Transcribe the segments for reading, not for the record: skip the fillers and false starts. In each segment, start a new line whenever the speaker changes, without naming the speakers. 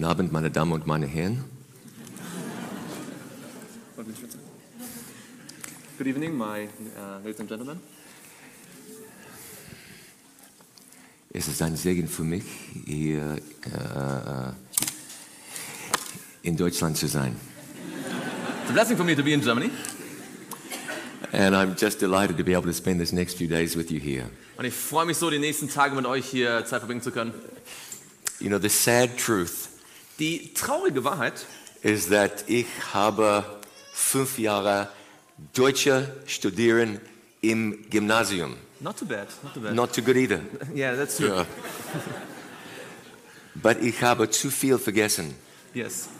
Abend, meine Damen und meine Herren.
Good evening, my ladies and gentlemen.
Es ist ein Segen für mich, hier in Deutschland zu sein.
It's a blessing for me to be in Germany.
And I'm just delighted to be able to spend this next few days with you here.
Und ich freue mich so, die nächsten Tage mit euch hier Zeit verbringen zu können.
You know, the sad truth
Die traurige Wahrheit
is that ich habe 5 Jahre Deutsche studieren im Gymnasium.
not too bad.
Not too good either.
Yeah, that's true.
Yeah. But ich habe zu viel vergessen.
Yes.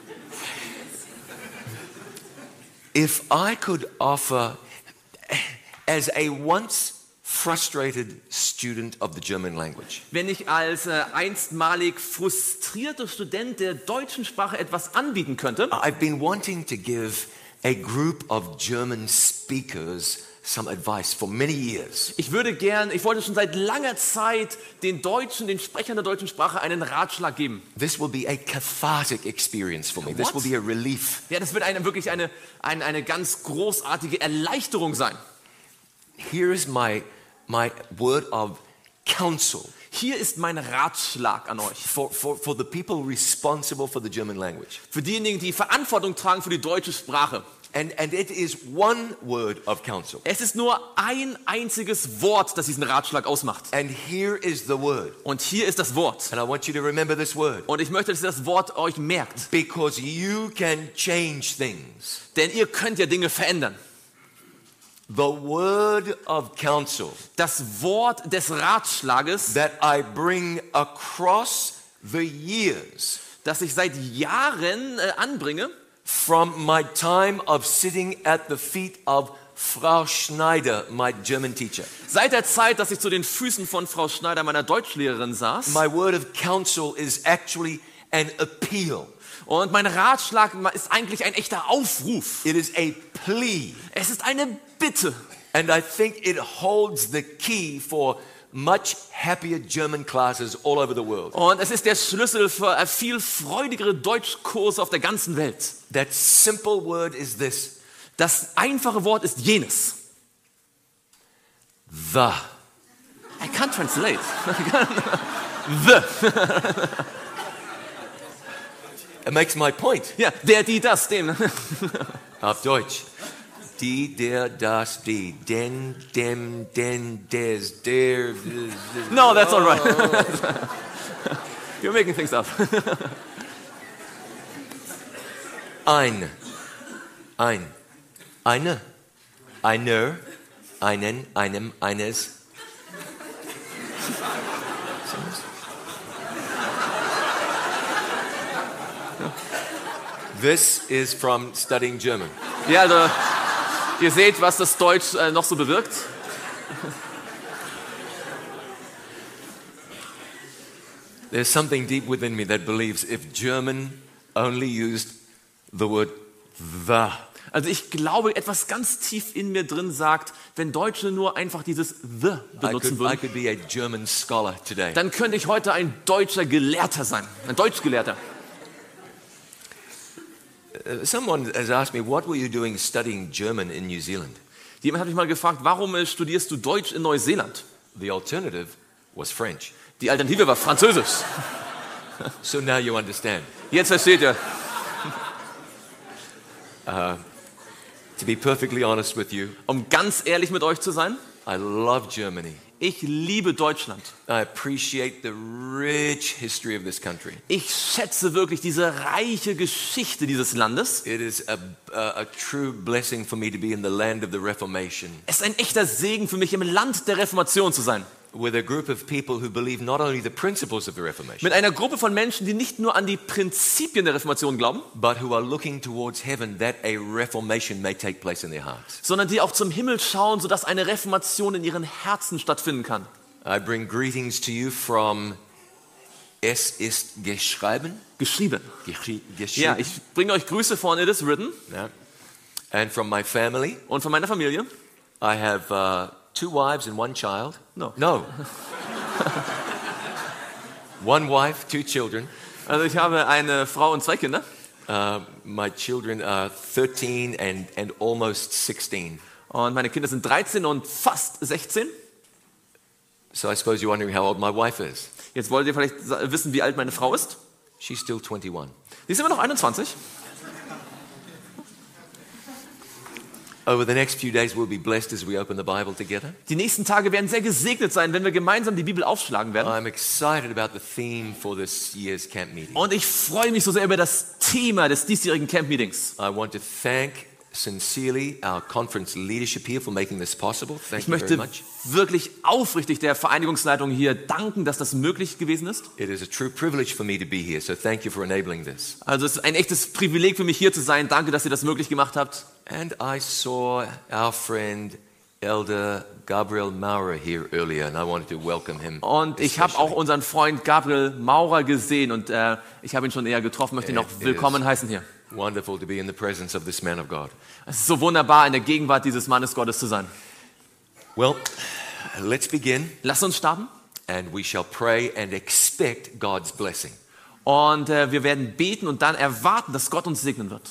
If I could offer, as a once frustrated student of the German language,
Wenn ich als einstmalig frustrierter Student der deutschen Sprache etwas anbieten könnte,
I've been wanting to give a group of German speakers some advice for many years.
ich wollte schon seit langer Zeit den Sprechern der deutschen Sprache einen Ratschlag geben.
This will be a cathartic experience for me. This will
What?
be a relief.
Ja, das wird wirklich eine ganz großartige Erleichterung sein.
Here is my word of counsel
Hier ist mein Ratschlag an euch.
for the people responsible for the German language.
Für diejenigen, die Verantwortung tragen für die deutsche Sprache.
And it is one word of counsel.
Es ist nur ein einziges Wort, das diesen Ratschlag ausmacht.
And here is the word.
Und hier ist das Wort.
And I want you to remember this word.
Und ich möchte, dass ihr das Wort euch merkt.
Because you can change things.
Denn ihr könnt ja Dinge verändern.
The word of counsel
Das Wort des Ratschlages,
that I bring across the years
das ich seit Jahren anbringe,
from my time of sitting at the feet of Frau Schneider, my German teacher.
seit der Zeit, dass ich zu den Füßen von Frau Schneider, meiner Deutschlehrerin, saß.
My word of counsel is actually an appeal.
Und mein Ratschlag ist eigentlich ein echter Aufruf.
It is a plea.
Es ist eine Bitte.
And I think it holds the key for much happier German classes all over the world.
Und es ist der Schlüssel für viel freudigere Deutschkurse auf der ganzen Welt.
That simple word is this:
Das einfache Wort ist jenes.
the.
I can't translate. The.
It makes my point.
Ja, der, die, das, dem.
Auf Deutsch. Die, der, das, die. Den, dem, den, des, der.
No, that's all right. You're making things up.
Ein. Eine. Einer. Einen. Einem. Eines. This is from studying German.
Ja, also, ihr seht, was das Deutsch noch so bewirkt.
There's something deep within me that believes if German only used the word the,
Also ich glaube, etwas ganz tief in mir drin sagt, wenn Deutsche nur einfach dieses the benutzen
I
würden,
could be a German scholar today.
dann könnte ich heute ein deutscher Gelehrter sein. Ein Deutschgelehrter.
Someone has asked me, what were you doing studying German in New Zealand?
Jemand hat mich mal gefragt, warum studierst du Deutsch in Neuseeland?
The alternative was French.
Die Alternative war Französisch.
So now you understand.
Jetzt versteht ihr.
To be perfectly honest with you,
Um ganz ehrlich mit euch zu sein,
I love Germany.
ich liebe Deutschland.
I appreciate the rich history of this country.
Ich schätze wirklich diese reiche Geschichte dieses Landes.
It is a true blessing for me to be in the land of the Reformation,
Es ist ein echter Segen für mich, im Land der Reformation zu sein.
with a group of people who believe not only the principles of the Reformation,
Mit einer Gruppe von Menschen, die nicht nur an die Prinzipien der Reformation glauben,
but who are looking towards heaven that a reformation may take place in their hearts.
sondern die auch zum Himmel schauen, sodass eine Reformation in ihren Herzen stattfinden kann.
I bring greetings to you from Es ist geschrieben.
Geschrieben.
Geschrieben.
Ja, ich bringe euch Grüße von It is Written
Yeah. And from my family,
und von meiner Familie.
I have 2 wives and 1 child.
No.
No. 1 wife, 2 children.
Also ich habe eine Frau und 2 Kinder.
My children are 13 and almost 16.
Und meine Kinder sind 13 und fast 16.
So I suppose you're wondering how old my wife is.
Jetzt wollt ihr vielleicht wissen, wie alt meine Frau ist.
She's still 21.
Die ist immer noch 21.
Over the next few days, we'll be blessed as we open the Bible together.
Die nächsten Tage werden sehr gesegnet sein, wenn wir gemeinsam die Bibel aufschlagen werden.
I'm excited about the theme for this year's camp meeting.
Und ich freue mich so sehr über das Thema des diesjährigen Camp-Meetings.
I want to thank sincerely our conference leadership here for making this possible. Thank
Ich
you very
möchte
much.
wirklich aufrichtig der Vereinigungsleitung hier danken, dass das möglich gewesen ist.
It is a true privilege for me to be here, so thank you for enabling this.
Also es ist ein echtes Privileg für mich hier zu sein. Danke, dass ihr das möglich gemacht habt.
And I saw our friend Elder Gabriel Maurer here earlier, and I wanted to welcome him.
Und ich habe auch unseren Freund Gabriel Maurer gesehen und ich habe ihn schon eher getroffen, möchte ihn auch willkommen heißen hier.
Wonderful to be in the presence of this man of God.
Es ist so wunderbar, in der Gegenwart dieses Mannes Gottes zu sein.
Well, let's begin,
Lasst uns starten
and we shall pray and expect God's blessing.
und wir werden beten und dann erwarten, dass Gott uns segnen wird.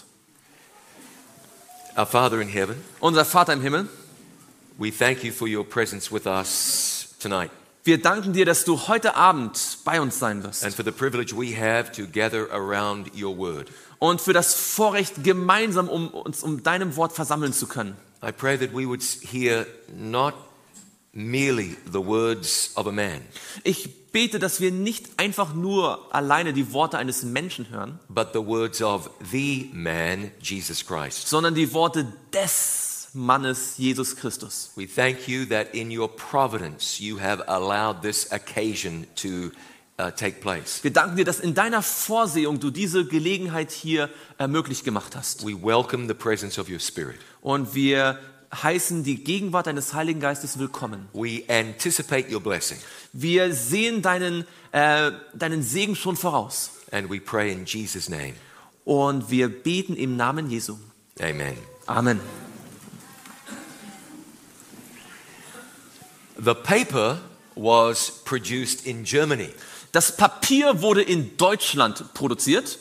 Our Father in heaven,
Unser Vater im Himmel,
we thank you for your presence with us tonight,
wir danken dir, dass du heute Abend bei uns sein wirst.
and for the privilege we have to gather around your word.
Und für das Vorrecht, gemeinsam uns um deinem Wort versammeln zu können.
I pray that we would hear not merely the words of a man,
Ich bete, dass wir nicht einfach nur alleine die Worte eines Menschen hören,
but the words of the man, Jesus Christ.
sondern die Worte des Mannes Jesus Christus.
We thank you that in your providence you have allowed this occasion to take place.
Wir danken dir, dass in deiner Vorsehung du diese Gelegenheit hier möglich gemacht hast.
We welcome the presence of your Spirit.
Und wir heißen die Gegenwart deines Heiligen Geistes willkommen.
We anticipate your blessing,
Wir sehen deinen Segen schon voraus.
and we pray in Jesus' name.
Und wir beten im Namen Jesu.
Amen.
Amen.
The paper was produced in Germany.
Das Papier wurde in Deutschland produziert.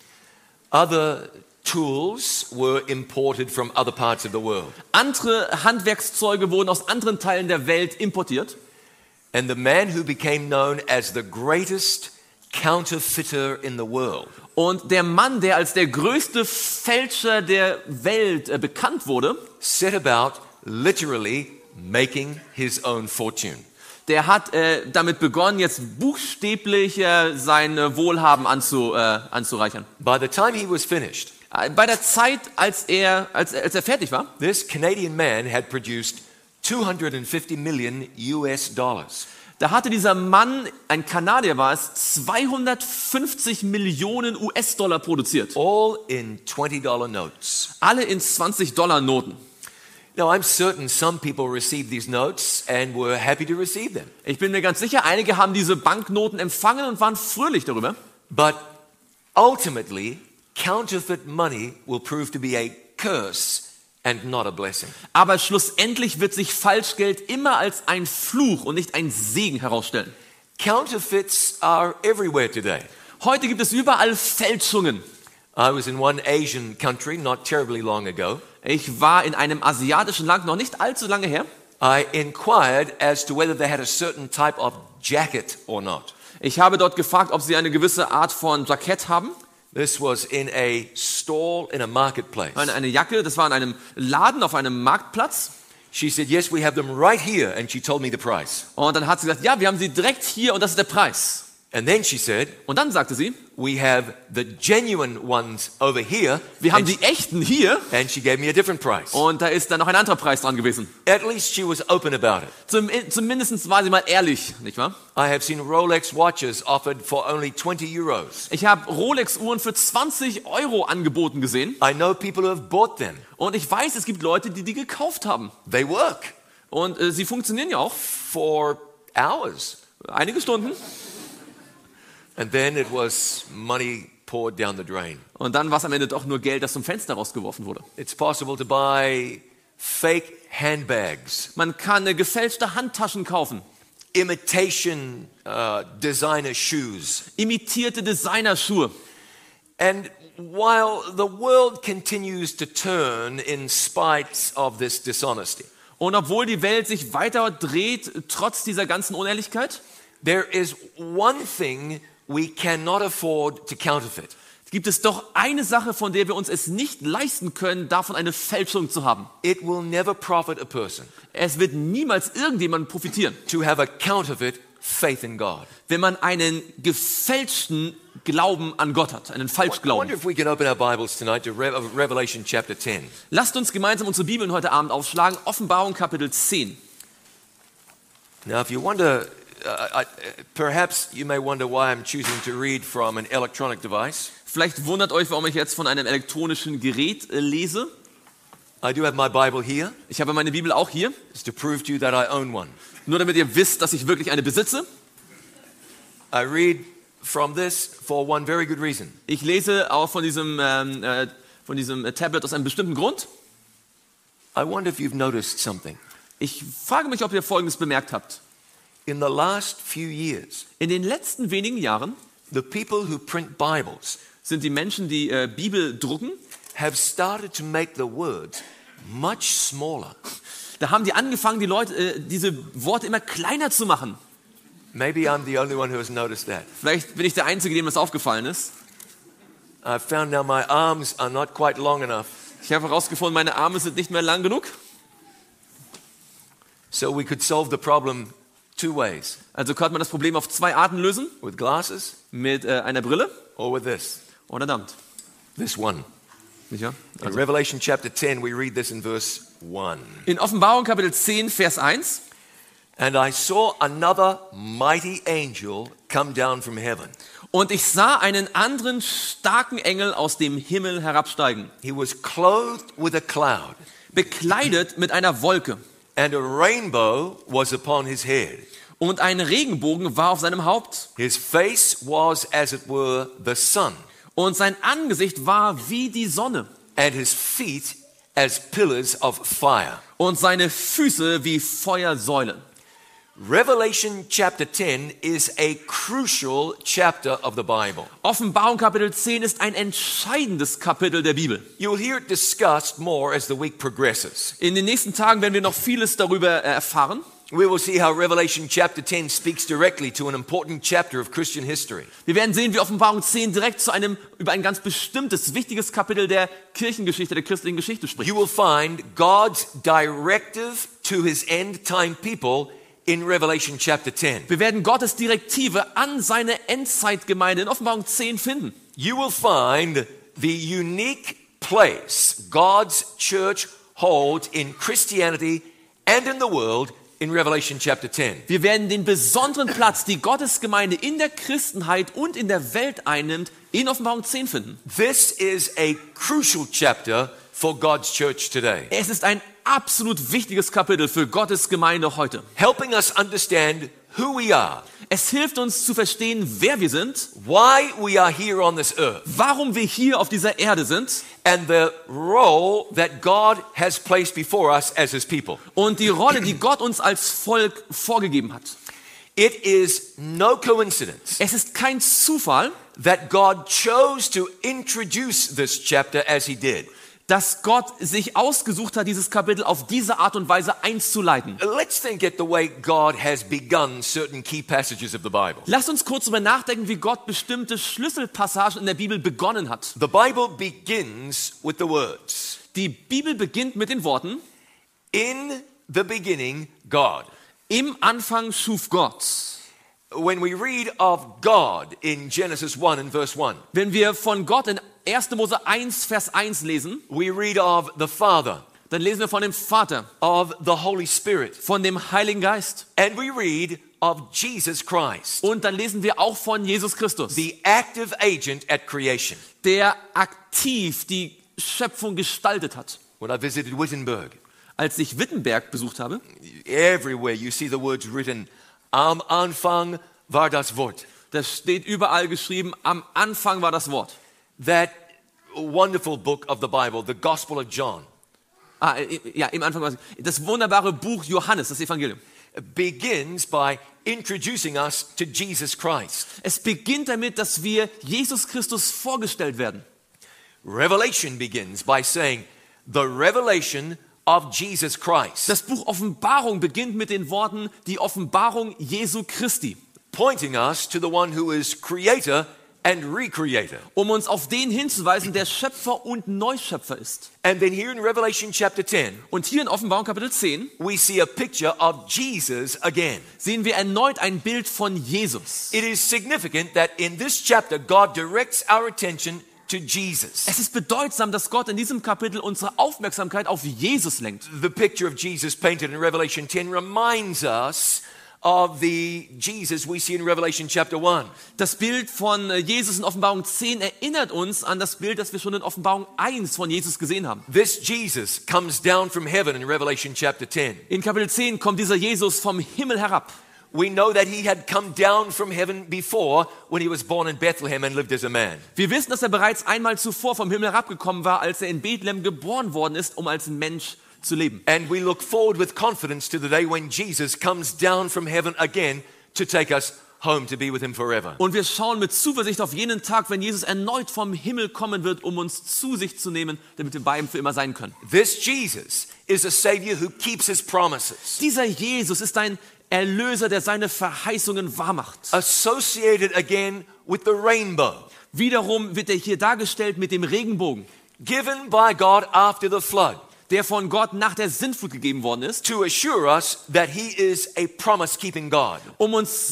Other tools were imported from other parts of the world.
Andere Handwerkszeuge wurden aus anderen Teilen der Welt importiert.
And the man who became known as the greatest counterfeiter in the world
Und der Mann, der als der größte Fälscher der Welt bekannt wurde,
set about literally making his own fortune.
der hat damit begonnen, jetzt buchstäblich sein Wohlhaben anzureichern.
By the time he was finished,
Bei der Zeit, als er fertig war,
this Canadian man had produced 250 million US dollars.
da hatte dieser Mann, ein Kanadier war es, 250 Millionen US-Dollar produziert.
All in $20 notes.
Alle in 20-Dollar-Noten.
Now, I'm certain some people received these notes and were happy to receive them.
Ich bin mir ganz sicher, einige haben diese Banknoten empfangen und waren fröhlich darüber.
But ultimately, counterfeit money will prove to be a curse and not a blessing.
Aber schlussendlich wird sich Falschgeld immer als ein Fluch und nicht ein Segen herausstellen.
Counterfeits are everywhere today.
Heute gibt es überall Fälschungen.
I was in one Asian country not terribly long ago.
Ich war in einem asiatischen Land noch nicht allzu lange her.
I inquired as to whether they had a certain type of jacket or not.
Ich habe dort gefragt, ob sie eine gewisse Art von Jackett haben.
This was in a stall in a marketplace.
Eine Jacke, das war in einem Laden auf einem Marktplatz.
She said, yes, we have them right here. And she told me the price.
Und dann hat sie gesagt, ja, wir haben sie direkt hier und das ist der Preis.
And then she said,
Und dann sagte sie,
we have the genuine ones over here.
wir haben
And
die echten hier
and she gave me a different price.
und da ist dann noch ein anderer Preis dran gewesen.
At least she was open about it.
Zumindest war sie mal ehrlich, nicht wahr?
I have seen Rolex watches offered for only 20 euros.
Ich habe Rolex-Uhren für 20 Euro angeboten gesehen
I know people who have bought them.
und ich weiß, es gibt Leute, die gekauft haben.
They work
Und sie funktionieren ja auch
for hours.
einige Stunden.
And then it was money poured down the drain.
Und dann war es am Ende doch nur Geld, das zum Fenster rausgeworfen wurde.
It's possible to buy fake handbags,
Man kann gefälschte Handtaschen kaufen.
imitation designer shoes.
Imitierte Designerschuhe.
And while the world continues to turn in spite of this dishonesty,
Und obwohl die Welt sich weiter dreht, trotz dieser ganzen Unehrlichkeit,
there is one thing we cannot afford to counterfeit.
gibt es doch eine Sache, von der wir uns es nicht leisten können, davon eine Fälschung zu haben.
It will never profit a person
Es wird niemals irgendjemand profitieren,
to have a counterfeit faith in God.
wenn man einen gefälschten Glauben an Gott hat, einen
I wonder
Falschglauben.
if we could open our Bibles tonight to Revelation chapter 10.
Lasst uns gemeinsam unsere Bibeln heute Abend aufschlagen, Offenbarung Kapitel 10.
Now, if you wonder, perhaps you may wonder why I'm choosing to read from an electronic device.
Vielleicht wundert euch, warum ich jetzt von einem elektronischen Gerät lese.
I do have my Bible here.
Ich habe meine Bibel auch hier,
It's to prove to you that I own one.
nur damit ihr wisst, dass ich wirklich eine besitze.
I read from this for one very good reason.
Ich lese auch von diesem Tablet aus einem bestimmten Grund.
I wonder if you've noticed something.
Ich frage mich, ob ihr Folgendes bemerkt habt.
In the last few years,
In den letzten wenigen Jahren
the people who print Bibles
sind die Menschen, die Bibel drucken,
have started to make the words much smaller.
da haben die angefangen, die Leute diese Worte immer kleiner zu machen.
Maybe I'm the only one who has noticed that.
Vielleicht bin ich der Einzige, dem das aufgefallen ist.
I've found now my arms are not quite long enough,
Ich habe herausgefunden, meine Arme sind nicht mehr lang genug.
so we could solve the problem two ways:
Also könnte man das Problem auf zwei Arten lösen.
with glasses
Mit einer Brille
or with this.
oder damit.
This one.
Nicht wahr?
In Revelation chapter 10, we read this in verse 1.
In Offenbarung Kapitel 10, Vers 1.
And I saw another mighty angel come down from heaven.
Und ich sah einen anderen starken Engel aus dem Himmel herabsteigen,
He was clothed with a cloud,
bekleidet mit einer Wolke.
and a rainbow was upon his head.
Und ein Regenbogen war auf seinem Haupt.
His face was as it were the sun,
Und sein Angesicht war wie die Sonne.
and his feet as pillars of fire.
Und seine Füße wie Feuersäulen.
Revelation chapter 10 is a crucial chapter of the Bible.
Offenbarung Kapitel 10 ist ein entscheidendes Kapitel der Bibel.
You will hear it discussed more as the week progresses.
In den nächsten Tagen werden wir noch vieles darüber erfahren.
We will see how Revelation chapter 10 speaks directly to an important chapter of Christian history.
Wir werden sehen, wie Offenbarung 10 direkt über ein ganz bestimmtes, wichtiges Kapitel der Kirchengeschichte, der christlichen Geschichte spricht.
You will find God's directive to his end-time people in Revelation chapter 10.
Wir werden Gottes Direktive an seine Endzeitgemeinde in Offenbarung 10 finden.
You will find the unique place God's church holds in Christianity and in the world in Revelation chapter 10.
Wir werden den besonderen Platz, die Gottesgemeinde in der Christenheit und in der Welt einnimmt, in Offenbarung 10 finden.
This is a crucial chapter for God's church today,
Es ist ein absolut wichtiges Kapitel für Gottes Gemeinde heute.
helping us understand who we are,
Es hilft uns zu verstehen, wer wir sind,
why we are here on this earth,
warum wir hier auf dieser Erde sind
and the role that God has placed before us as his people.
und die Rolle, die Gott uns als Volk vorgegeben hat.
It is no coincidence
Es ist kein Zufall,
that God chose to introduce this chapter as he did.
dass Gott sich ausgesucht hat, dieses Kapitel auf diese Art und Weise einzuleiten.
Let's think at the way God has begun certain key passages of the Bible.
Lasst uns kurz darüber nachdenken, wie Gott bestimmte Schlüsselpassagen in der Bibel begonnen hat.
The Bible begins with the words,
Die Bibel beginnt mit den Worten:
in the beginning, God.
Im Anfang schuf Gott.
When we read of God in Genesis 1 and verse 1,
Wenn wir von Gott in 1. Mose 1, Vers 1 lesen,
we read of the Father,
dann lesen wir von dem Vater,
of the Holy Spirit,
von dem Heiligen Geist.
and we read of Jesus Christ,
Und dann lesen wir auch von Jesus Christus,
the active agent at creation.
der aktiv die Schöpfung gestaltet hat.
When I visited Wittenberg,
Als ich Wittenberg besucht habe,
everywhere you see the words written, am Anfang war das Wort.
da steht überall geschrieben, am Anfang war das Wort.
That wonderful book of the Bible, the Gospel of John.
Ja, im Anfang war das wunderbare Buch Johannes, das Evangelium.
begins by introducing us to Jesus Christ.
Es beginnt damit, dass wir Jesus Christus vorgestellt werden.
Revelation begins by saying, the revelation of Jesus Christ,
Das Buch Offenbarung beginnt mit den Worten, die Offenbarung Jesu Christi,
pointing us to the one who is creator and recreator.
um uns auf den hinzuweisen, der Schöpfer und Neuschöpfer ist.
And then here in Revelation chapter 10,
Und hier in Offenbarung Kapitel 10
we see a picture of Jesus again.
sehen wir erneut ein Bild von Jesus.
It is significant that in this chapter, God directs our attention to Jesus.
Es ist bedeutsam, dass Gott in diesem Kapitel unsere Aufmerksamkeit auf Jesus lenkt.
The picture of Jesus painted in Revelation 10 reminds us of the Jesus we see in Revelation chapter 1.
Das Bild von Jesus in Offenbarung 10 erinnert uns an das Bild, das wir schon in Offenbarung 1 von Jesus gesehen haben.
This Jesus comes down from heaven in Revelation chapter 10.
In Kapitel 10 kommt dieser Jesus vom Himmel herab.
We know that he had come down from heaven before when he was born in Bethlehem and lived as a man.
Wir wissen, dass er bereits einmal zuvor vom Himmel herabgekommen war, als er in Bethlehem geboren worden ist, um als Mensch zu leben.
And we look forward with confidence to the day when Jesus comes down from heaven again to take us home to be with him forever.
Und wir schauen mit Zuversicht auf jenen Tag, wenn Jesus erneut vom Himmel kommen wird, um uns zu sich zu nehmen, damit wir bei ihm für immer sein können.
This Jesus is a Savior who keeps his promises,
Dieser Jesus ist ein Erlöser, der seine Verheißungen wahrmacht.
associated again with the rainbow,
Wiederum wird er hier dargestellt mit dem Regenbogen,
given by God after the flood,
der von Gott nach der Sintflut gegeben worden ist,
to assure us that he is a promise-keeping God.
um uns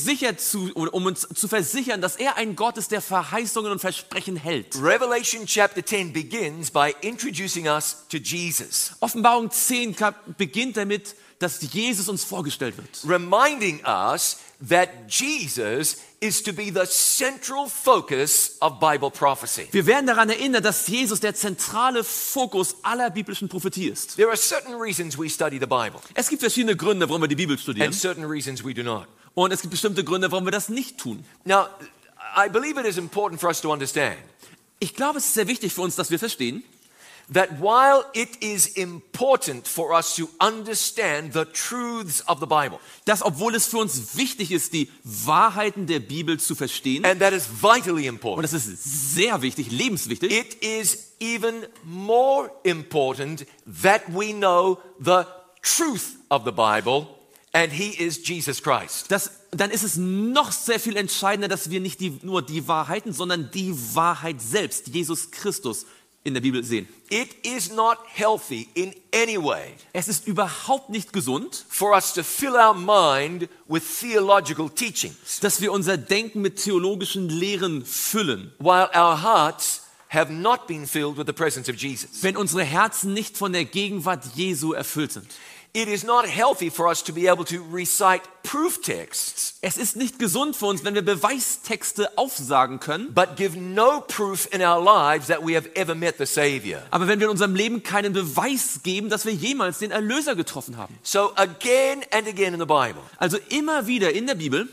zu versichern, dass er ein Gott ist, der Verheißungen und Versprechen hält.
Revelation chapter 10 begins by introducing us to Jesus,
Offenbarung 10 beginnt damit, dass Jesus uns vorgestellt wird.
reminding us that Jesus is to be the central focus of Bible prophecy.
Wir werden daran erinnert, dass Jesus der zentrale Fokus aller biblischen Prophetie ist.
There are certain reasons we study the Bible
Es gibt verschiedene Gründe, warum wir die Bibel studieren.
and certain reasons we do not.
Und es gibt bestimmte Gründe, warum wir das nicht tun.
Now, I believe it is important for us to understand
Ich glaube, es ist sehr wichtig für uns, dass wir verstehen,
that while it is important for us to understand the truths of the Bible,
dass obwohl es für uns wichtig ist, die Wahrheiten der Bibel zu verstehen,
and that is vitally
und
important,
das ist sehr wichtig, lebenswichtig,
it is even more important that we know the truth of the Bible, and he is Jesus Christ.
dann ist es noch sehr viel entscheidender, dass wir nicht nur die Wahrheiten, sondern die Wahrheit selbst, Jesus Christus, in der Bibel sehen.
It is not healthy in any way
Es ist überhaupt nicht gesund,
for us to fill our mind with theological teachings
dass wir unser Denken mit theologischen Lehren füllen,
while our hearts have not been filled with the presence of Jesus.
wenn unsere Herzen nicht von der Gegenwart Jesu erfüllt sind.
It is not healthy for us to be able to recite proof texts,
Es ist nicht gesund für uns, wenn wir Beweistexte aufsagen können,
but give no proof in our lives that we have ever met the Savior.
aber wenn wir in unserem Leben keinen Beweis geben, dass wir jemals den Erlöser getroffen haben.
So again and again in the Bible,
Also immer wieder in der Bibel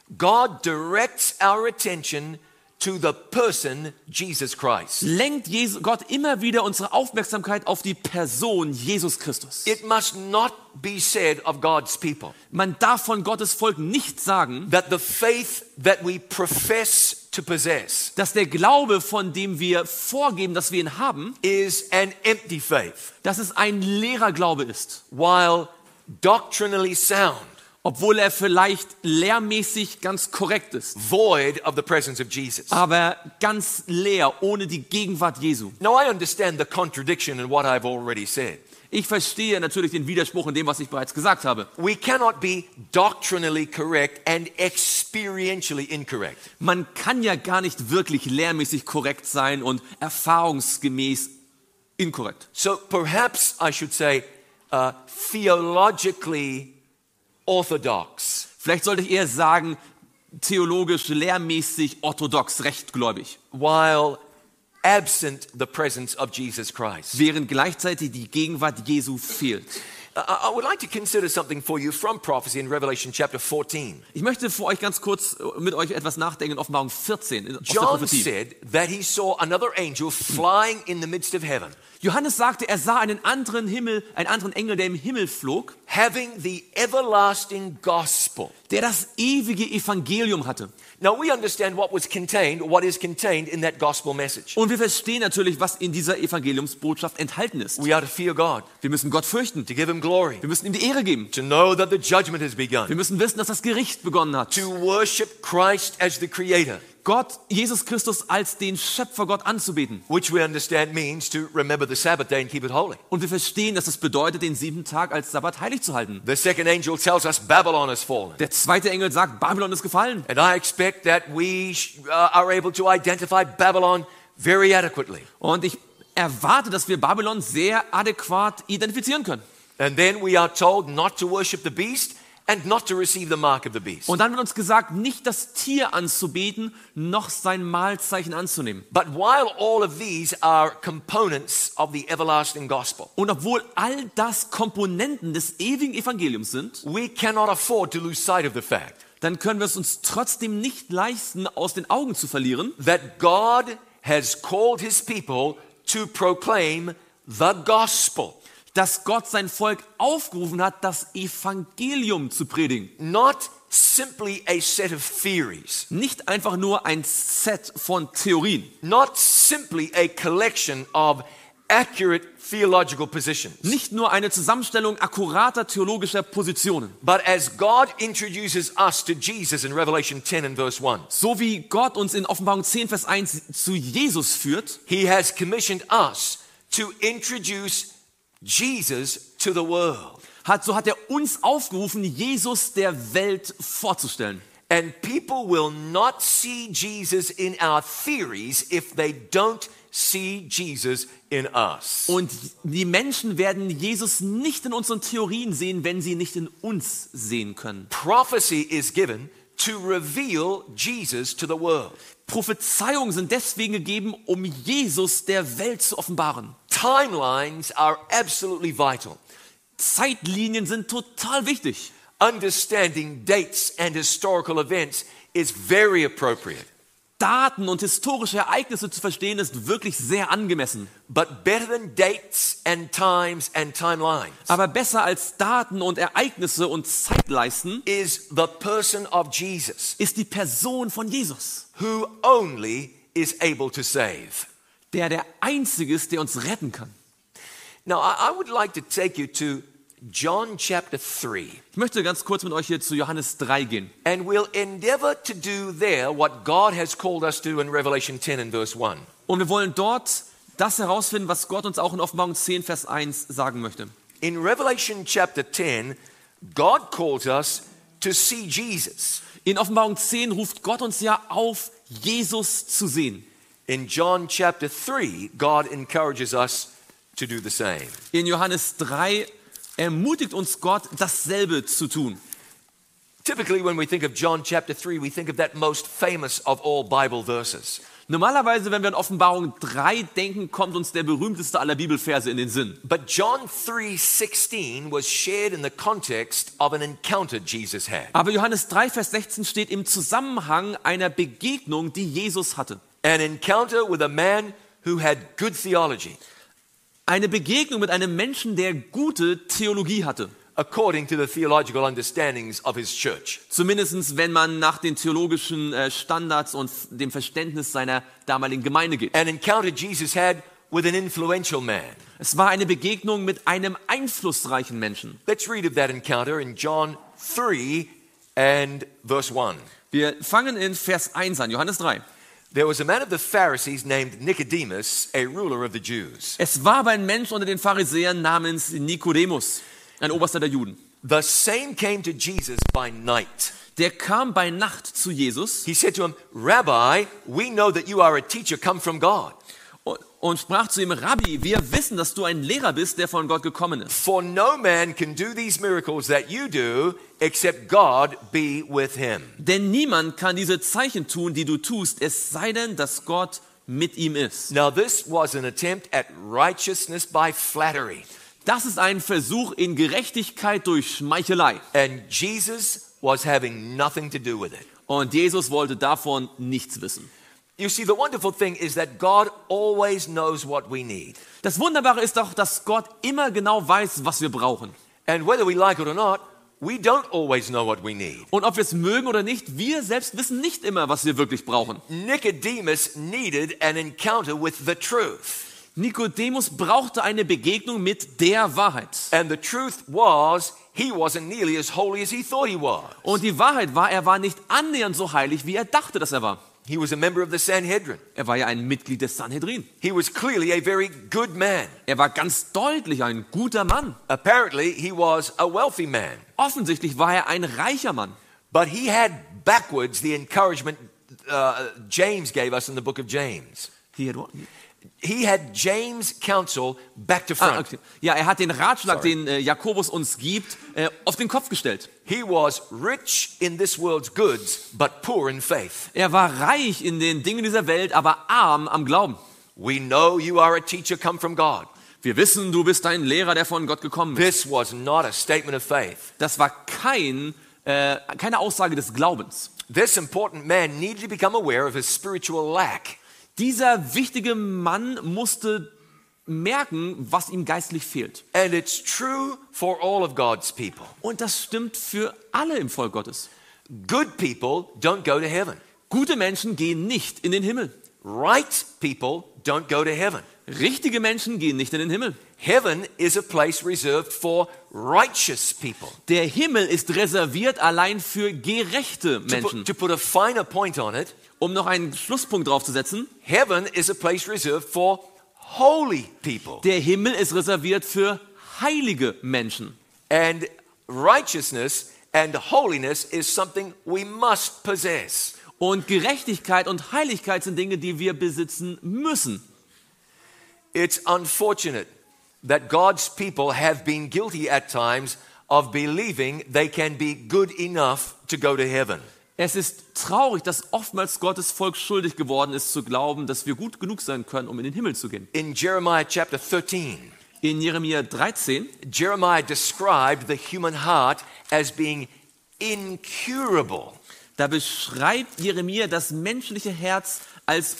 God directs our attention to the person Jesus Christ.
lenkt Gott immer wieder unsere Aufmerksamkeit auf die Person Jesus Christus.
It must not be said of God's people
Man darf von Gottes Volk nicht sagen,
that the faith that we profess to possess
dass der Glaube, von dem wir vorgeben, dass wir ihn haben,
is an empty faith,
dass es ein leerer Glaube ist,
while doctrinally sound,
obwohl er vielleicht lehrmäßig ganz korrekt ist,
void of the presence of Jesus.
aber ganz leer, ohne die Gegenwart Jesu.
Now I understand the contradiction in what I've already said.
Ich verstehe natürlich den Widerspruch in dem, was ich bereits gesagt habe.
We cannot be doctrinally correct and experientially incorrect.
Man kann ja gar nicht wirklich lehrmäßig korrekt sein und erfahrungsgemäß inkorrekt.
So perhaps I should say theologically orthodox,
Vielleicht sollte ich eher sagen, theologisch, lehrmäßig, orthodox, rechtgläubig,
while absent the presence of Jesus Christ.
während gleichzeitig die Gegenwart Jesu fehlt.
I would like to consider something for you from prophecy in Revelation chapter 14.
Ich möchte für euch ganz kurz mit euch etwas nachdenken in Offenbarung 14 aus der
John
Prophetie.
said that he saw another angel flying in the midst of heaven,
Johannes sagte, er sah einen anderen Engel, der im Himmel flog,
having the everlasting gospel.
der das ewige Evangelium hatte.
Now we understand what is contained in that gospel message.
Und wir verstehen natürlich, was in dieser Evangeliumsbotschaft enthalten ist.
We are to fear God,
Wir müssen Gott fürchten.
to give him glory,
Wir müssen ihm die Ehre geben.
to know that the judgment has
Wir
begun,
müssen wissen, dass das Gericht begonnen hat.
to worship Christ as the creator,
Gott, Jesus Christus als den Schöpfer Gott anzubeten.
which we understand means to remember the Sabbath day and keep it holy.
Und wir verstehen, dass es bedeutet, den 7. Tag als Sabbat heilig zu halten.
The second angel tells us Babylon has fallen.
Der zweite Engel sagt, Babylon ist gefallen.
And I expect that we are able to identify Babylon very adequately.
Und ich erwarte, dass wir Babylon sehr adäquat identifizieren können.
And then we are told not to worship the beast and not to receive the mark of the beast.
Und dann wird uns gesagt, nicht das Tier anzubeten, noch sein Mahlzeichen anzunehmen.
But while all of these are components of the everlasting gospel,
Und obwohl all das Komponenten des ewigen Evangeliums sind,
we cannot afford to lose sight of the fact
dann können wir es uns trotzdem nicht leisten, aus den Augen zu verlieren,
that God has called his people to proclaim the gospel.
dass Gott sein Volk aufgerufen hat, das Evangelium zu predigen.
Not simply a set of theories,
Nicht einfach nur ein Set von Theorien.
not simply a collection of accurate theological positions,
Nicht nur eine Zusammenstellung akkurater theologischer Positionen.
but as God introduces us to Jesus in Revelation 10 and verse 1,
So wie Gott uns in Offenbarung 10, Vers 1 zu Jesus führt,
he has commissioned us to introduce Jesus to the world.
so hat er uns aufgerufen, Jesus der Welt vorzustellen.
And people will not see Jesus in our theories if they don't see Jesus in us.
Und die Menschen werden Jesus nicht in unseren Theorien sehen, wenn sie nicht in uns sehen können.
Prophecy is given to reveal Jesus to the world.
Prophezeiungen sind deswegen gegeben, um Jesus der Welt zu offenbaren.
Timelines are absolutely vital.
Zeitlinien sind total wichtig.
Understanding dates and historical events is very appropriate.
Daten und historische Ereignisse zu verstehen, ist wirklich sehr angemessen.
But better than dates and times and timelines
Aber besser als Daten und Ereignisse und Zeitleisten
is the person of Jesus,
ist die Person von Jesus,
who only is able to save.
der Einzige ist, der uns retten kann.
Now, I would like to take you to John chapter 3,
Ich möchte ganz kurz mit euch hier zu Johannes 3 gehen.
and we'll endeavor to do there what God has called us to in Revelation 10 and verse 1.
Und wir wollen dort das herausfinden, was Gott uns auch in Offenbarung 10, Vers 1 sagen möchte.
In Revelation chapter 10, God calls us to see Jesus.
In Offenbarung 10 ruft Gott uns ja auf, Jesus zu sehen.
In John chapter 3, God encourages us to do the same.
In Johannes 3 ermutigt uns Gott, dasselbe zu tun.
Typically, when we think of John chapter 3, we think of that most famous of all Bible verses.
Normalerweise, wenn wir an Offenbarung 3 denken, kommt uns der berühmteste aller Bibelverse in den Sinn.
But John 3:16 was shared in the context of an encounter Jesus had.
Aber Johannes 3, Vers 16 steht im Zusammenhang einer Begegnung, die Jesus hatte.
An encounter with a man who had good theology,
Eine Begegnung mit einem Menschen, der gute Theologie hatte.
according to the theological understandings of his church.
Zumindest wenn man nach den theologischen Standards und dem Verständnis seiner damaligen Gemeinde geht.
An encounter Jesus had with an influential man.
Es war eine Begegnung mit einem einflussreichen Menschen.
Let's read of that encounter in John 3 and verse 1.
Wir fangen in Vers 1 an, Johannes 3.
There was a man of the Pharisees named Nicodemus, a ruler of the Jews.
Es war aber ein Mensch unter den Pharisäern namens Nikodemus, ein Oberster der Juden.
The same came to Jesus by night.
Der kam bei Nacht zu Jesus
He said to him, Rabbi, we know that you are a teacher come from God.
und sprach zu ihm, Rabbi, wir wissen, dass du ein Lehrer bist, der von Gott gekommen ist.
For no man can do these miracles that you do except God be with him.
Denn niemand kann diese Zeichen tun, die du tust, es sei denn, dass Gott mit ihm ist.
Now this was an attempt at righteousness by flattery.
Das ist ein Versuch in Gerechtigkeit durch Schmeichelei.
And Jesus was having nothing to do with it.
Und Jesus wollte davon nichts wissen.
You see, the wonderful thing is that God always knows what we need.
Das Wunderbare ist doch, dass Gott immer genau weiß, was wir brauchen.
And whether we like it or not, we don't always know what we need.
Und ob wir es mögen oder nicht, wir selbst wissen nicht immer, was wir wirklich brauchen.
Nicodemus needed an encounter with the truth.
Nikodemus brauchte eine Begegnung mit der Wahrheit.
And the truth was, he wasn't nearly as holy as he thought he was.
Und die Wahrheit war, er war nicht annähernd so heilig, wie er dachte, dass er war.
He was a member of the Sanhedrin.
Er war ja ein Mitglied des Sanhedrin.
He was clearly a very good man.
Er war ganz deutlich ein guter Mann.
Apparently, he was a wealthy man.
Offensichtlich war er ein reicher Mann.
But he had backwards the encouragement James gave us in the book of James. He had James' counsel back to front.
Okay. Ja, er hat den Ratschlag, den Jakobus uns gibt, auf den Kopf gestellt.
He was rich in this world's goods, but poor in faith.
Er war reich in den Dingen dieser Welt, aber arm am Glauben.
We know you are a teacher come from God.
Wir wissen, du bist ein Lehrer, der von Gott gekommen ist.
This was not a statement of faith.
Das war keine Aussage des Glaubens.
This important man needed to become aware of his spiritual lack.
Dieser wichtige Mann musste merken, was ihm geistlich fehlt.
And it's true for all of God's people.
Und das stimmt für alle im Volk Gottes.
Good people don't go to heaven.
Gute Menschen gehen nicht in den Himmel.
Right people don't go to heaven.
Richtige Menschen gehen nicht in den Himmel.
Heaven is a place reserved for righteous people.
Der Himmel ist reserviert allein für gerechte Menschen.
To put a finer point on it,
Um noch einen Schlusspunkt draufzusetzen,
heaven is a place reserved for holy people.
der Himmel ist reserviert für heilige Menschen.
And righteousness and holiness is something we must possess.
Und Gerechtigkeit und Heiligkeit sind Dinge, die wir besitzen müssen.
It's unfortunate that God's people have been guilty at times of believing they can be good enough to go to heaven.
Es ist traurig, dass oftmals Gottes Volk schuldig geworden ist, zu glauben, dass wir gut genug sein können, um in den Himmel zu gehen.
In Jeremiah chapter 13,
In Jeremia 13
Jeremiah described the human heart as being incurable.
Da beschreibt Jeremia das menschliche Herz als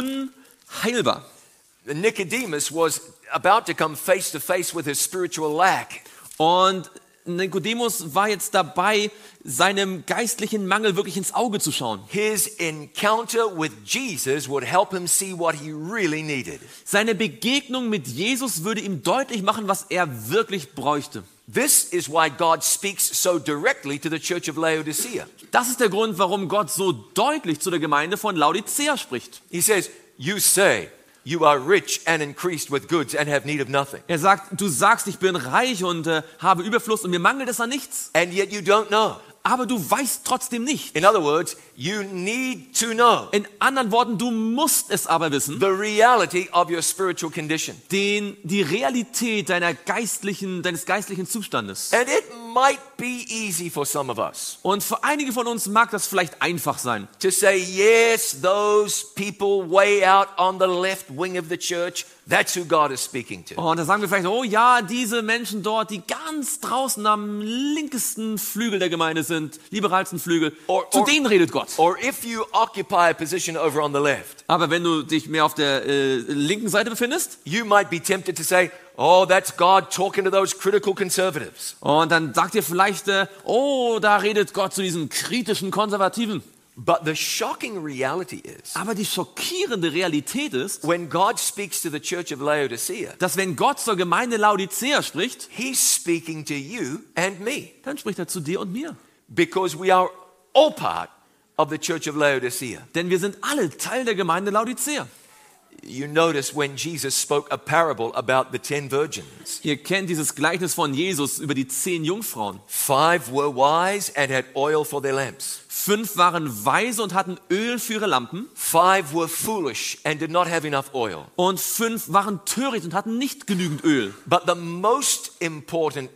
unheilbar.
Nicodemus was about to come face to face with his spiritual lack.
Und Nikodemus war jetzt dabei, seinem geistlichen Mangel wirklich ins Auge zu schauen.
His encounter with Jesus would help him see what he really needed.
Seine Begegnung mit Jesus würde ihm deutlich machen, was er wirklich bräuchte.
This is why God speaks so directly to the church of Laodicea.
Das ist der Grund, warum Gott so deutlich zu der Gemeinde von Laodicea spricht.
He says, "You say you are rich and increased with goods and have need of nothing.
Er sagt, du sagst, ich bin reich und habe Überfluss und mir mangelt es an nichts.
And yet you don't know."
Aber du weißt trotzdem nicht.
In other words, you need to know
In anderen Worten, du musst es aber wissen,
the reality of your spiritual condition.
die Realität deines geistlichen Zustandes.
And it might be easy for some of us
Und für einige von uns mag das vielleicht einfach sein,
to say, yes, those people way out on the left wing of the church, that's who God is speaking to.
und da sagen wir vielleicht, oh ja, diese Menschen dort, die ganz draußen am linkesten Flügel der Gemeinde sind, liberalsten Flügel, zu denen redet Gott.
Or if you occupy a position over on the left,
Aber wenn du dich mehr auf der linken Seite befindest,
you might be tempted to say, oh, that's God talking to those critical conservatives.
und dann sagt ihr vielleicht, oh, da redet Gott zu diesen kritischen Konservativen.
But the shocking reality is,
Aber die schockierende Realität ist,
when God speaks to the church of Laodicea,
dass wenn Gott zur Gemeinde Laodicea spricht,
He's speaking to you and me,
dann spricht er zu dir und mir.
because we are all part of the church of Laodicea.
Denn wir sind alle Teil der Gemeinde Laodicea.
You notice when Jesus spoke a parable about the 10 virgins.
Ihr kennt dieses Gleichnis von Jesus über die 10 Jungfrauen.
5 were wise and had oil for their lamps.
5 waren weise und hatten Öl für ihre Lampen.
5 were foolish and did not have enough oil.
Und 5 waren töricht und hatten nicht genügend Öl.
But the most important,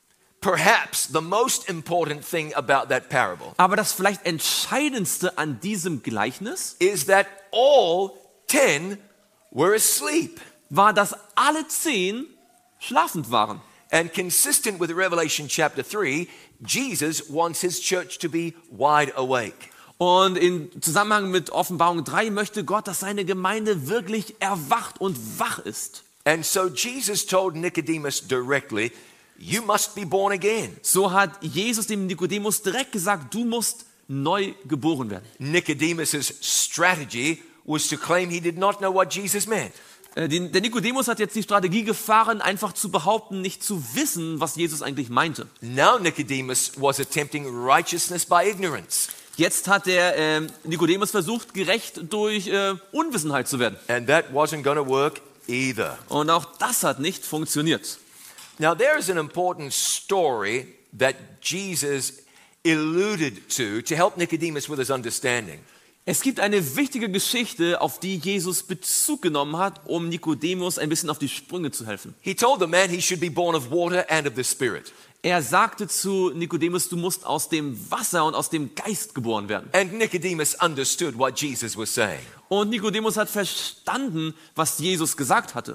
perhaps the most important thing about that parable
Aber das vielleicht Entscheidendste an diesem Gleichnis
is that all 10 were asleep.
war, dass alle 10 schlafend waren.
And consistent with Revelation chapter 3, Jesus wants his church to be wide awake.
Und in Zusammenhang mit Offenbarung 3 möchte Gott, dass seine Gemeinde wirklich erwacht und wach ist.
And so Jesus told Nicodemus directly, you must be born again.
So hat Jesus dem Nikodemus direkt gesagt, du musst neu geboren werden.
Nicodemus's strategy was to claim he did not know what Jesus meant.
Der Nikodemus hat jetzt die Strategie gefahren, einfach zu behaupten, nicht zu wissen, was Jesus eigentlich meinte.
Now Nicodemus was attempting righteousness by ignorance.
Jetzt hat der Nikodemus versucht, gerecht durch Unwissenheit zu werden.
And that wasn't going to work either.
Und auch das hat nicht funktioniert.
Now there is an important story that Jesus alluded to help Nicodemus with his understanding.
Es gibt eine wichtige Geschichte, auf die Jesus Bezug genommen hat, um Nikodemus ein bisschen auf die Sprünge zu helfen.
He told the man he should be born of water and of the Spirit.
Er sagte zu Nikodemus, du musst aus dem Wasser und aus dem Geist geboren werden.
And Nicodemus understood what Jesus was saying.
Und Nikodemus hat verstanden, was Jesus gesagt hatte.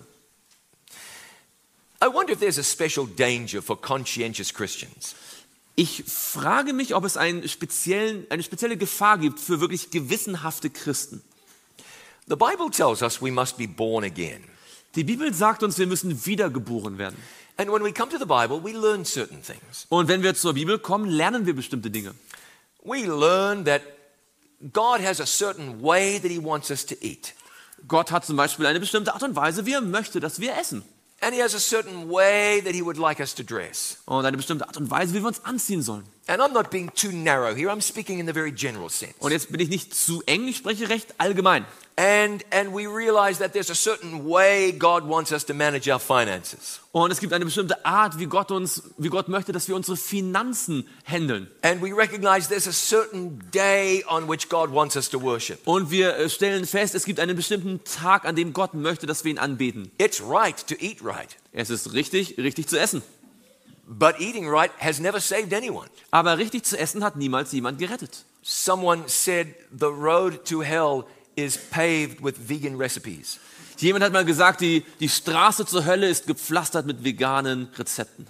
I wonder if there's a special danger for conscientious Christians.
Ich frage mich, ob es eine spezielle Gefahr gibt für wirklich gewissenhafte Christen.
The Bible tells us we must be born again.
Die Bibel sagt uns, wir müssen wiedergeboren werden.
And when we come to the Bible, we learn certain things.
Und wenn wir zur Bibel kommen, lernen wir bestimmte Dinge.
We learn that God has a certain way that he wants us to eat.
Gott hat zum Beispiel eine bestimmte Art und Weise, wie er möchte, dass wir essen.
And he has a certain way that he would like us to dress.
Und eine bestimmte Art und Weise, wie wir uns anziehen sollen.
And I'm not being too narrow here. I'm speaking in the very general sense.
Und jetzt bin ich nicht zu eng, ich spreche recht allgemein.
And we realize that there's a certain way God wants us to manage our finances.
Und es gibt eine bestimmte Art, wie Gott möchte, dass wir unsere Finanzen handeln.
And we recognize there's a certain day on which God wants us to worship.
Und wir stellen fest, es gibt einen bestimmten Tag, an dem Gott möchte, dass wir ihn anbeten.
It's right to eat right.
Es ist richtig zu essen.
But eating right has never saved anyone.
Aber richtig zu essen hat niemals jemand gerettet.
Someone said the road to hell is paved with vegan recipes.
Jemand hat mal gesagt, die Straße zur Hölle ist gepflastert mit veganen Rezepten.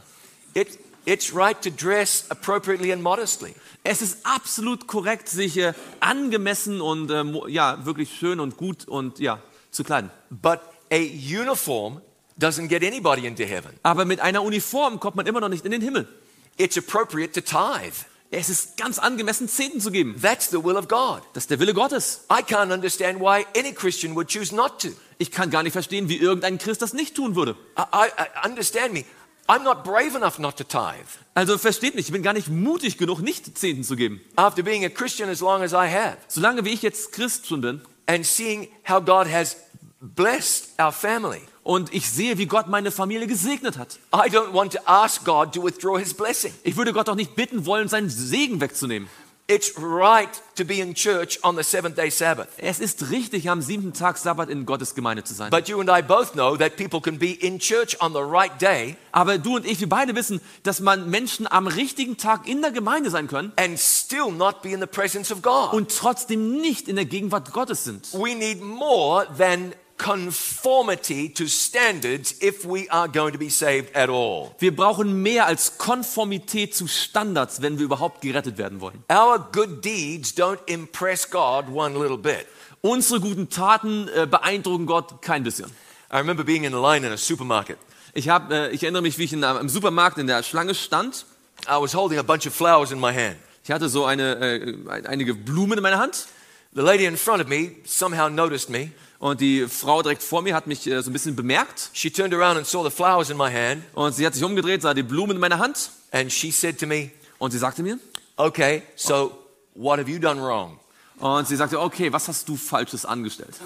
It's right to dress appropriately and modestly.
Es ist absolut korrekt, sich angemessen und wirklich schön und gut und zu kleiden.
But a uniform doesn't get anybody into heaven.
Aber mit einer Uniform kommt man immer noch nicht in den Himmel.
It's appropriate to tithe.
Es ist ganz angemessen, Zehnten zu geben.
That's the will of God.
Das ist der Wille Gottes.
I can't understand why any Christian would choose not to.
Ich kann gar nicht verstehen, wie irgendein Christ das nicht tun würde.
I understand me. I'm not brave enough not to tithe.
Also versteht mich, ich bin gar nicht mutig genug, nicht Zehnten zu geben.
After being a Christian as long as I have.
Solange wie ich jetzt Christ schon bin.
And seeing how God has blessed our family.
Und ich sehe, wie Gott meine Familie gesegnet hat.
I don't want to ask God to withdraw his blessing.
Ich würde Gott auch nicht bitten wollen, seinen Segen wegzunehmen.
It's right to be in church on the seventh-day Sabbath.
Es ist richtig, am 7. Tag Sabbat in Gottes Gemeinde zu sein.
But you and I both know that people can be in church on the right day
Aber du und ich, wir beide wissen, dass man Menschen am richtigen Tag in der Gemeinde sein können
and still not be in the presence of God.
und trotzdem nicht in der Gegenwart Gottes sind.
We need more than conformity to standards if we are going to be saved at all.
Wir brauchen mehr als Konformität zu Standards, wenn wir überhaupt gerettet werden wollen.
Our good deeds don't impress God one little bit.
Unsere guten Taten beeindrucken Gott kein bisschen.
I remember being in a line in a supermarket.
Ich erinnere mich, wie ich im Supermarkt in der Schlange stand.
I was holding a bunch of flowers in my hand.
Ich hatte so einige Blumen in meiner Hand.
The lady in front of me somehow noticed me.
Und die Frau direkt vor mir hat mich so ein bisschen bemerkt.
She turned around and saw the flowers in my hand.
Und sie hat sich umgedreht, sah die Blumen in meiner Hand.
And she said to me,
Und sie sagte mir,
okay, so what have you done wrong?
und sie sagte, okay, was hast du Falsches angestellt?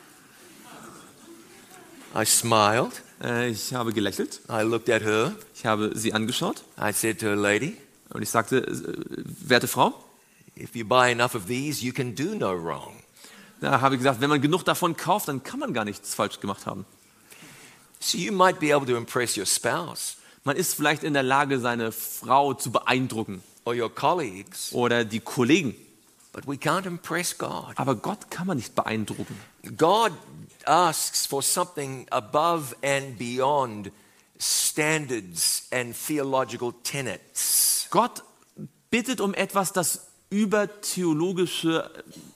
I smiled.
Ich habe gelächelt.
I looked at her.
Ich habe sie angeschaut.
I said to her, lady,
Und ich sagte, werte Frau,
if you buy enough of these, you can do no wrong.
da habe ich gesagt, wenn man genug davon kauft, dann kann man gar nichts falsch gemacht haben.
So you might be able to impress your spouse
Man ist vielleicht in der Lage, seine Frau zu beeindrucken
or your colleagues,
oder die Kollegen.
but we can't impress God.
Aber Gott kann man nicht beeindrucken.
God asks for something above and beyond standards and theological tenets.
Gott bittet um etwas, das über theologische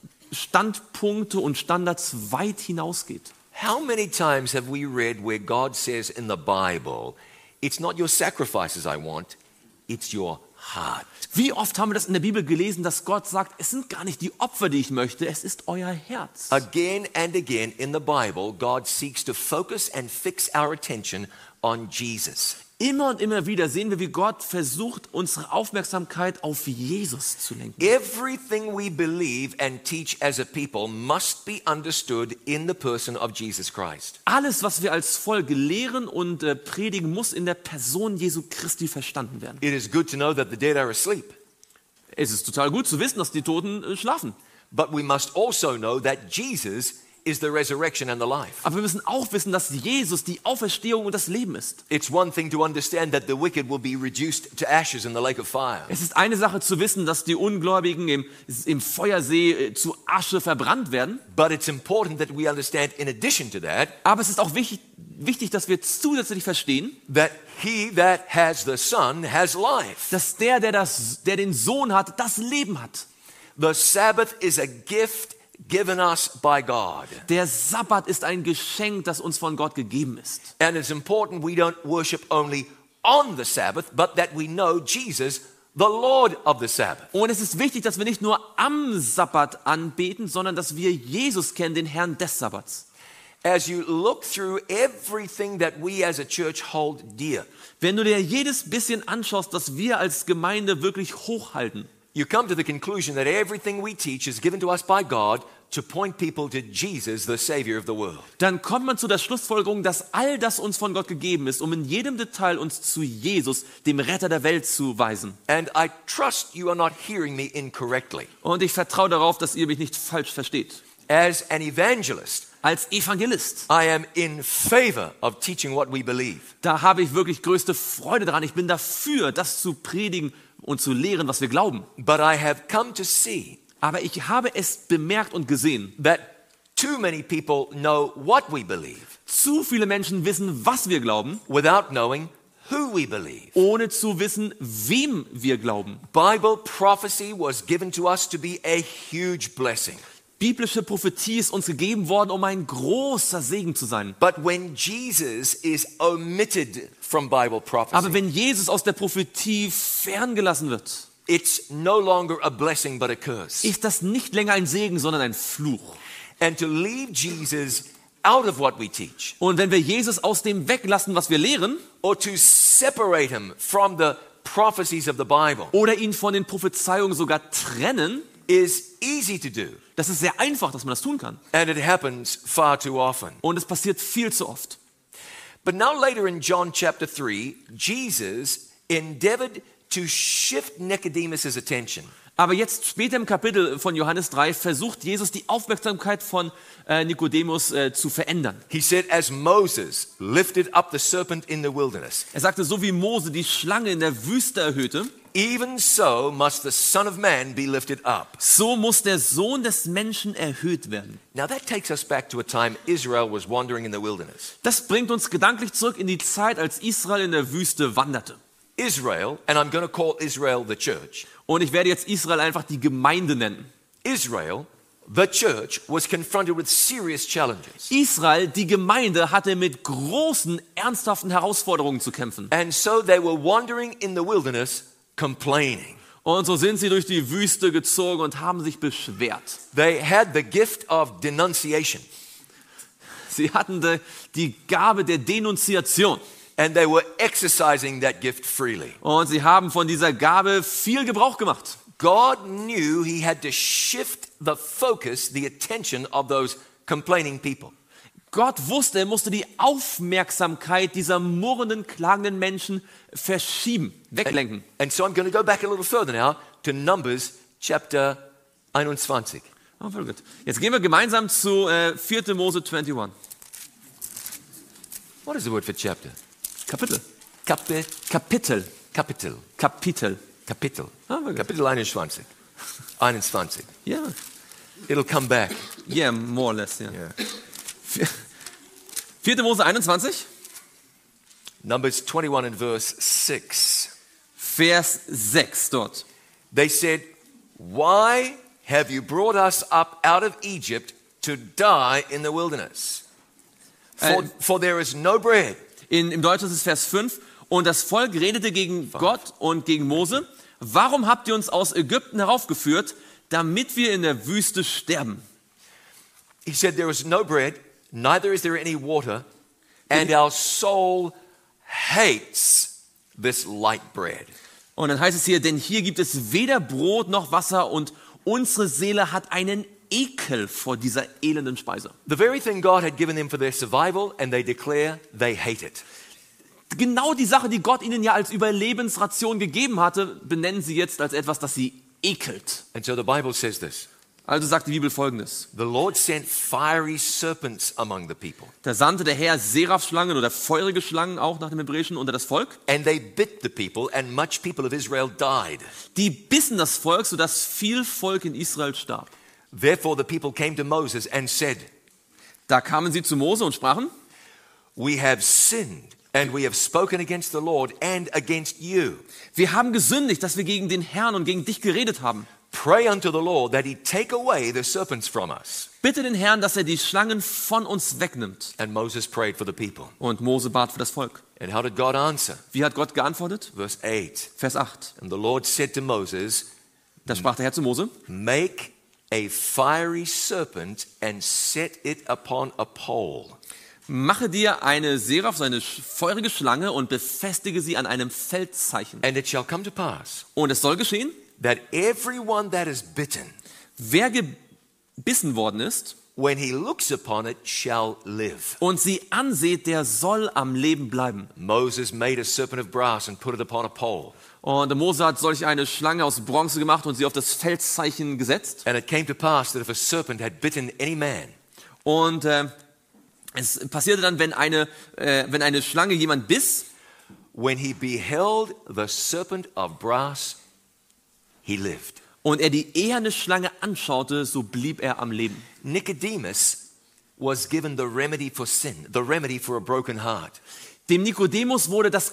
Standpunkte und Standards weit hinausgeht.
How many times have we read where God says in the Bible, it's not your sacrifices I want, it's your heart.
Wie oft haben wir das in der Bibel gelesen, dass Gott sagt, es sind gar nicht die Opfer, die ich möchte, es ist euer Herz.
Again and again in the Bible, God seeks to focus and fix our attention on Jesus.
Immer und immer wieder sehen wir, wie Gott versucht, unsere Aufmerksamkeit auf Jesus zu lenken.
Everything we believe and teach as a people must be understood in the person of Jesus Christ.
Alles, was wir als Volk lehren und predigen, muss in der Person Jesu Christi verstanden werden.
It is good to know that the dead are asleep,
Es ist total gut zu wissen, dass die Toten schlafen.
but we must also know that Jesus is the resurrection and the life.
Aber wir müssen auch wissen, dass Jesus die Auferstehung und das Leben ist.
It's one thing to understand that the wicked will be reduced to ashes in the lake of fire.
Es ist eine Sache zu wissen, dass die Ungläubigen im Feuersee zu Asche verbrannt werden.
But it's important that we understand in addition to that,
Aber es ist auch wichtig, dass wir zusätzlich verstehen,
that he that has the Son has life.
dass der den Sohn hat, das Leben hat.
The Sabbath is a gift given us by God.
Der Sabbat ist ein Geschenk, das uns von Gott gegeben ist.
And it's important we don't worship only on the Sabbath, but that we know Jesus, the Lord of the Sabbath.
Und es ist wichtig, dass wir nicht nur am Sabbat anbeten, sondern dass wir Jesus kennen, den Herrn des Sabbats.
As you look through everything that we as a church hold dear,
Wenn du dir jedes bisschen anschaust, das wir als Gemeinde wirklich hochhalten,
you come to the conclusion that everything we teach is given to us by God to point people to Jesus, the Savior of the world.
dann kommt man zu der Schlussfolgerung, dass all das uns von Gott gegeben ist, um in jedem Detail uns zu Jesus, dem Retter der Welt, zu weisen.
And I trust you are not hearing me incorrectly.
Und ich vertraue darauf, dass ihr mich nicht falsch versteht.
As an evangelist,
Als Evangelist,
I am in favor of teaching what we believe.
da habe ich wirklich größte Freude daran. Ich bin dafür, das zu predigen und zu lehren, was wir glauben.
But I have come to see
Aber ich habe es bemerkt und gesehen.
that too many people know what we believe
Zu viele Menschen wissen, was wir glauben,
without knowing who we believe.
ohne zu wissen, wem wir glauben.
Bible prophecy was given to us to be a huge blessing.
Biblische Prophetie ist uns gegeben worden, um ein großer Segen zu sein.
But when Jesus is omitted from Bible
Aber
prophecy,
wenn Jesus aus der Prophetie ferngelassen wird,
it's no longer a blessing but a curse.
ist das nicht länger ein Segen, sondern ein Fluch.
And to leave Jesus out of what we teach,
Und wenn wir Jesus aus dem weglassen, was wir lehren,
or to separate him from the prophecies of the Bible,
oder ihn von den Prophezeiungen sogar trennen,
is easy to do.
das ist sehr einfach, dass man das tun kann.
And it happens far too often.
Und es passiert viel zu oft.
But now later in John chapter 3, Jesus endeavored to shift Nicodemus' attention.
Aber jetzt später im Kapitel von Johannes 3 versucht Jesus, die Aufmerksamkeit von Nikodemus zu verändern.
He said, as Moses lifted up the serpent in the wilderness,
Er sagte, so wie Mose die Schlange in der Wüste erhöhte,
even so must the Son of Man be lifted up.
so muss der Sohn des Menschen erhöht werden.
Now that takes us back to a time Israel was wandering in the wilderness.
Das bringt uns gedanklich zurück in die Zeit, als Israel in der Wüste wanderte.
Israel, and I'm going to call Israel the church.
Und ich werde jetzt Israel einfach die Gemeinde nennen.
Israel, the church, was confronted with serious challenges.
Israel, die Gemeinde, hatte mit großen, ernsthaften Herausforderungen zu kämpfen.
And so they were wandering in the wilderness complaining.
Und so sind sie durch die Wüste gezogen und haben sich beschwert.
They had the gift of denunciation,
Sie hatten die Gabe der Denunziation.
and they were exercising that gift freely.
Und sie haben von dieser Gabe viel Gebrauch gemacht.
God knew he had to shift the focus, the attention of those complaining people.
Gott wusste, er musste die Aufmerksamkeit dieser murrenden, klagenden Menschen verschieben, weglenken.
And so I'm going to go back a little further now to Numbers chapter 21.
Oh, very good. Jetzt gehen wir gemeinsam zu 4. Mose 21.
What is the word for chapter?
Kapitel.
Kapitel.
Kapitel.
Kapitel.
Kapitel.
Kapitel.
Ah, very good.
Kapitel 21. 21.
Ja,
It'll come back.
yeah, more or less, ja.
Yeah.
4. Mose 21.
Numbers 21 and verse 6.
Vers 6 dort.
They said, "Why have you brought us up out of Egypt to die in the wilderness? For there is no bread."
Im Deutschen ist es Vers 5. Und das Volk redete gegen Gott und gegen Mose. Warum habt ihr uns aus Ägypten heraufgeführt, damit wir in der Wüste sterben?
He said, "There is no bread, neither is there any water, and our soul hates this light bread."
Und dann heißt es hier, denn hier gibt es weder Brot noch Wasser und unsere Seele hat einen Ekel vor dieser elenden Speise.
The very thing God had given them for their survival, and they declare they hate it.
Genau die Sache, die Gott ihnen ja als Überlebensration gegeben hatte, benennen sie jetzt als etwas, das sie ekelt.
And so the Bible says this.
Also sagt die Bibel Folgendes.
The Lord sent fiery serpents among the people.
Da sandte der Herr Seraphschlangen oder feurige Schlangen auch nach dem Hebräischen unter das Volk.
And they bit the people, and much people of Israel died.
Die bissen das Volk, sodass viel Volk in Israel starb.
Therefore the people came to Moses and said,
Da kamen sie zu Mose und sprachen,
"We have sinned, and we have spoken against the Lord and against you.
wir haben gesündigt, dass wir gegen den Herrn und gegen dich geredet haben.
Pray unto the Lord that he take away the serpents from us."
Bitte den Herrn, dass er die Schlangen von uns wegnimmt.
And Moses prayed for the people.
Und Mose bat für das Volk.
And how did God answer?
Wie hat Gott geantwortet?
Verse 8.
Vers 8.
And the Lord said to Moses,
Da sprach der Herr zu Mose,
"Make a fiery serpent and set it upon a pole."
mache dir eine Seraph, eine feurige Schlange und befestige sie an einem Feldzeichen.
And it shall come to pass
Und es soll geschehen,
that everyone that is bitten,
wer gebissen worden ist
when he looks upon it, shall live.
und sie ansieht, der soll am Leben bleiben.
Moses made a serpent of brass and put it upon a pole.
Und Mose hat solch eine Schlange aus Bronze gemacht und sie auf das Feldzeichen gesetzt.
And it came to pass that if a serpent had bitten any man,
Und es passierte dann, wenn eine Schlange jemand biss,
when he beheld the serpent of brass, he lived.
und er die eherne Schlange anschaute, so blieb er am Leben.
Nicodemus was given the remedy for sin, the remedy for a broken heart.
Dem Nikodemus wurde das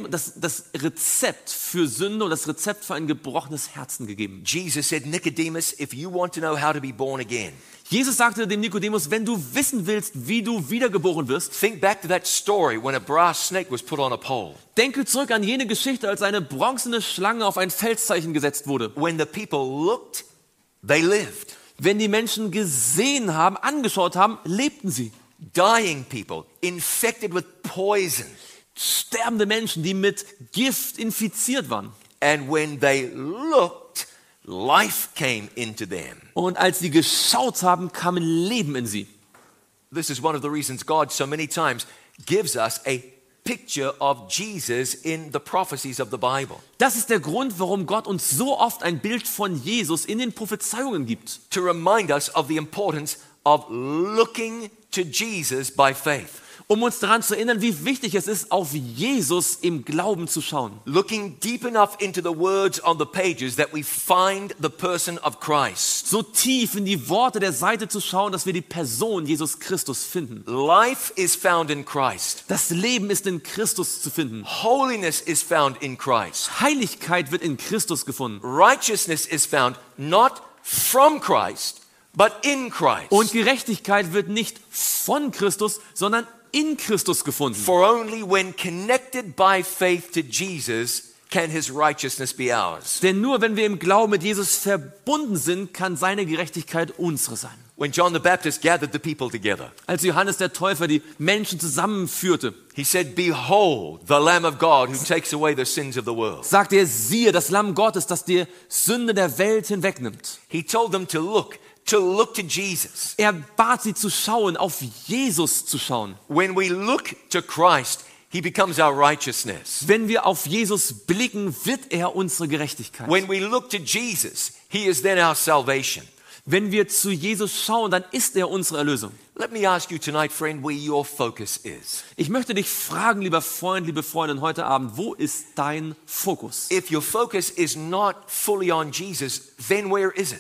Rezept für Sünde und das Rezept für ein gebrochenes Herzen gegeben.
Jesus said, "Nicodemus, if you want to know how to be born again,
Jesus sagte dem Nikodemus, wenn du wissen willst, wie du wiedergeboren wirst,
think back to that story when a brass snake was put on a pole.
denke zurück an jene Geschichte, als eine bronzene Schlange auf ein Feldzeichen gesetzt wurde.
When the people looked, they lived.
Wenn die Menschen gesehen haben, angeschaut haben, lebten sie.
Dying people, infected with poison.
Sterbende Menschen, die mit Gift infiziert waren.
And when they looked, life came into them.
Und als sie geschaut haben, kam Leben in sie.
This is one of the reasons God so many times gives us a picture of Jesus in the prophecies of the Bible.
Das ist der Grund, warum Gott uns so oft ein Bild von Jesus in den Prophezeiungen gibt.
To remind us of the importance of looking to Jesus by faith.
Um uns daran zu erinnern, wie wichtig es ist, auf Jesus im Glauben zu schauen.
Looking deep enough into the words on the pages that we find the person of Christ.
So tief in die Worte der Seite zu schauen, dass wir die Person Jesus Christus finden.
Life is found in Christ.
Das Leben ist in Christus zu finden.
Holiness is found in Christ.
Heiligkeit wird in Christus gefunden.
Righteousness is found not from Christ, but in Christ.
Und Gerechtigkeit wird nicht von Christus, sondern in Christus gefunden.
For only when connected by faith to Jesus can his righteousness be ours.
Denn nur wenn wir im Glauben mit Jesus verbunden sind, kann seine Gerechtigkeit unsere sein.
When John the Baptist gathered the people together,
Als Johannes der Täufer die Menschen zusammenführte,
he said, "Behold, the Lamb of God who takes away the sins of the world."
sagte er, siehe, das Lamm Gottes, das die Sünde der Welt hinwegnimmt.
He told them to look to Jesus.
Er bat sie zu schauen, auf Jesus zu schauen.
When we look to Christ, he becomes our righteousness.
Wenn wir auf Jesus blicken, wird er unsere Gerechtigkeit.
When we look to Jesus, he is then our salvation.
Wenn wir zu Jesus schauen, dann ist er unsere Erlösung.
Let me ask you tonight, friend, where your focus is.
Ich möchte dich fragen, lieber Freund, liebe Freundin, heute Abend, wo ist dein Fokus?
If your focus is not fully on Jesus, then where is it?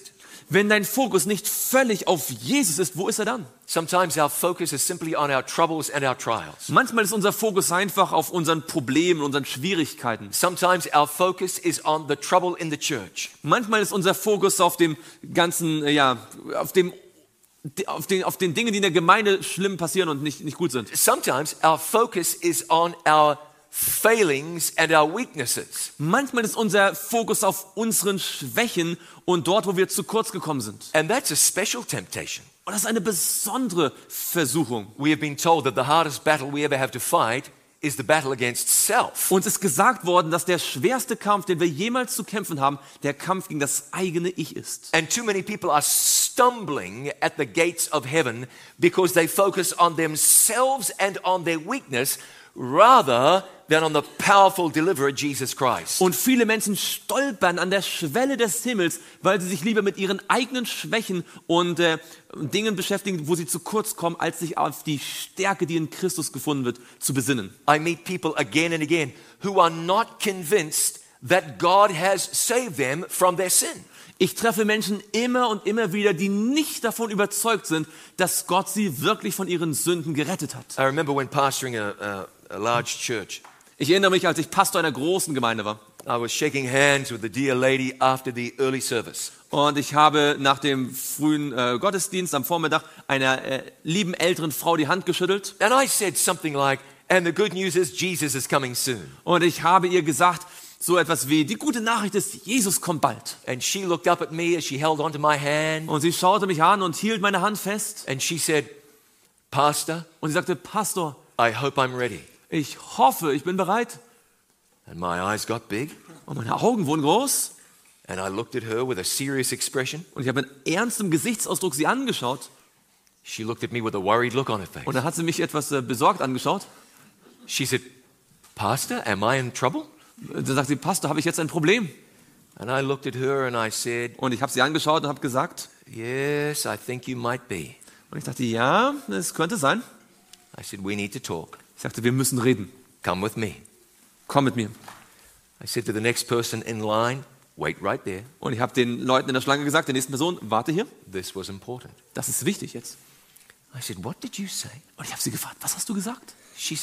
Wenn dein Fokus nicht völlig auf Jesus ist, wo ist er dann?
Sometimes our focus is simply on our troubles and our trials.
Manchmal ist unser Fokus einfach auf unseren Problemen, unseren Schwierigkeiten.
Sometimes our focus is on the trouble in the church.
Manchmal ist unser Fokus auf dem ganzen, auf den Dingen, die in der Gemeinde schlimm passieren und nicht gut sind.
Sometimes our focus is on our failings and our weaknesses.
Manchmal ist unser Fokus auf unseren Schwächen und dort, wo wir zu kurz gekommen sind.
And that's a special temptation.
Und das ist eine besondere Versuchung.
We have been told that the hardest battle we ever have to fight is the battle against self.
Uns ist gesagt worden, dass der schwerste Kampf, den wir jemals zu kämpfen haben, der Kampf gegen das eigene Ich ist.
And too many people are stumbling at the gates of heaven because they focus on themselves and on their weakness rather than on the powerful deliverer Jesus Christ.
Und viele Menschen stolpern an der Schwelle des Himmels, weil sie sich lieber mit ihren eigenen Schwächen und Dingen beschäftigen, wo sie zu kurz kommen, als sich auf die Stärke, die in Christus gefunden wird, zu besinnen.
I meet people again and again who are not convinced that God has saved them from their sin.
Ich treffe Menschen immer und immer wieder, die nicht davon überzeugt sind, dass Gott sie wirklich von ihren Sünden gerettet hat.
I remember when pastoring a large church.
Ich erinnere mich, als ich Pastor einer großen Gemeinde war.
I was shaking hands with a dear lady after the early service.
Und ich habe nach dem frühen Gottesdienst am Vormittag einer lieben älteren Frau die Hand geschüttelt.
And I said something like, and the good news is Jesus is coming soon.
Und ich habe ihr gesagt, so etwas wie, die gute Nachricht ist, Jesus kommt bald.
And she looked up at me as she held onto my hand.
Und sie schaute mich an und hielt meine Hand fest.
And she said, Pastor,
Und sie sagte, Pastor,
I hope I'm ready.
ich hoffe, ich bin bereit.
And my eyes got big.
Und meine Augen wurden groß.
And I looked at her with a serious expression.
Und ich habe mit ernstem Gesichtsausdruck sie angeschaut.
She looked at me with a worried look on her face.
Und dann hat sie mich etwas besorgt angeschaut.
She said, Pastor, am I in trouble?
Dann sagt sie, Pastor, habe ich jetzt ein Problem?
And I looked at her and I said,
Und ich habe sie angeschaut und habe gesagt,
yes, I think you might be.
und ich dachte, ja, es könnte sein.
I said, we need to talk.
Ich sagte, wir müssen reden.
Come with me.
Komm mit mir.
I said to the next person in line, wait right there.
Und ich habe den Leuten in der Schlange gesagt, der nächsten Person, warte hier.
This was important.
Das ist wichtig jetzt.
I said, what did you say?
Und ich habe sie gefragt, was hast du gesagt?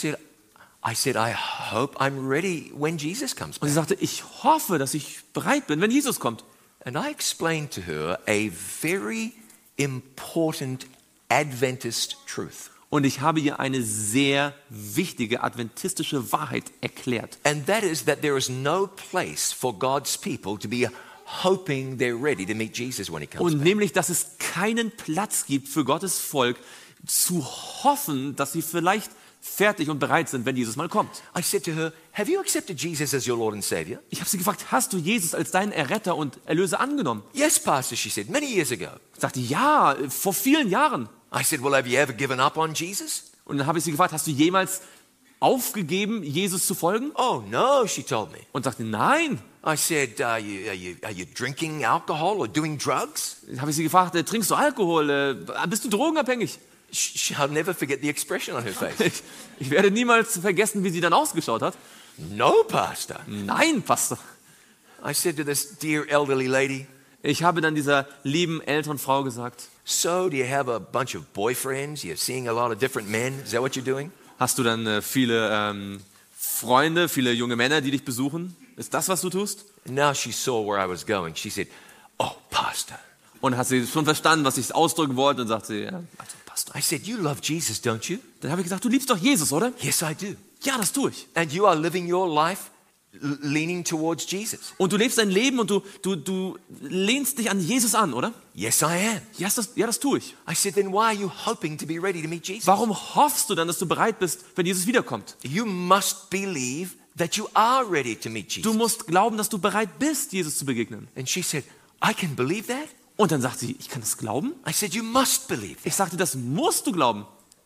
I said, I hope I'm ready when Jesus comes
Und sie
back.
sagte, ich hoffe, dass ich bereit bin, wenn Jesus kommt.
And I explained to her a very important Adventist truth.
Und ich habe ihr eine sehr wichtige adventistische Wahrheit erklärt.
And that is that there is no place for God's people to be hoping they're ready to meet Jesus when he comes
Und
back.
nämlich, dass es keinen Platz gibt für Gottes Volk, zu hoffen, dass sie vielleicht fertig und bereit sind, wenn Jesus mal kommt.
I said to her, have you accepted Jesus as your Lord and Savior?
Ich habe sie gefragt, hast du Jesus als deinen Erretter und Erlöser angenommen?
Yes, Pastor, she said, many years ago.
Ich sagte, ja, vor vielen Jahren.
I said, well, have you ever given up on Jesus?
Und dann habe ich sie gefragt, hast du jemals aufgegeben, Jesus zu folgen?
Oh, no, she told me.
Und sagte, nein.
I said, are you drinking alcohol or doing drugs?
Dann habe ich sie gefragt, trinkst du Alkohol? Bist du drogenabhängig?
I'll never forget the expression on her face.
Ich werde niemals vergessen, wie sie dann ausgeschaut hat.
No, Pastor.
Nein, Pastor.
I said to this dear elderly lady,
Ich habe dann dieser lieben älteren Frau gesagt,
so do you have a bunch of boyfriends? You're seeing a lot of different men. Is that what you're doing?
hast du dann viele Freunde, viele junge Männer, die dich besuchen? Ist das, was du tust?
And now she saw where I was going. She said, oh, Pastor.
Und hat sie schon verstanden, was ich ausdrücken wollte und sagt sie, ja, also Pastor.
I said, you love Jesus, don't you?
Dann habe ich gesagt, du liebst doch Jesus, oder?
Yes, I do.
Ja, das tue ich.
And you are living your life leaning towards Jesus.
Und du lebst dein Leben und du lehnst dich an Jesus an, oder?
Yes, I am.
Ja, das tue ich.
I said, then why are you hoping to be ready to meet Jesus?
Warum hoffst du dann, dass du bereit bist, wenn Jesus wiederkommt?
You must believe that you are ready to meet
Du
Jesus.
musst glauben, dass du bereit bist, Jesus zu begegnen.
And she said, I can believe that?
Und dann sagt sie, ich kann das glauben?
I said, you must believe that.
Ich sagte, das musst du glauben.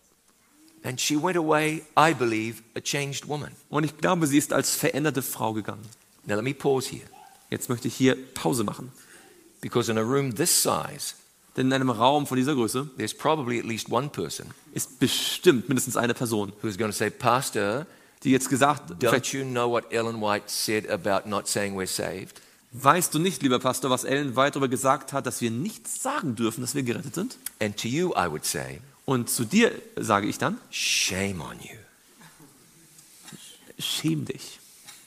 And she went away, I believe, a changed woman.
Und ich glaube, sie ist als veränderte Frau gegangen.
Now let me pause here.
Jetzt möchte ich hier Pause machen.
Because in a room this size,
Denn in einem Raum von dieser Größe
there's probably at least one person
ist bestimmt mindestens eine Person,
who's going to say, Pastor,
die jetzt gesagt,
don't you know what Ellen White said about not saying we're saved?
Weißt du nicht, lieber Pastor, was Ellen White darüber gesagt hat, dass wir nicht sagen dürfen, dass wir gerettet sind?
And to you, I would say,
Und zu dir sage ich dann,
shame on you
schäm dich,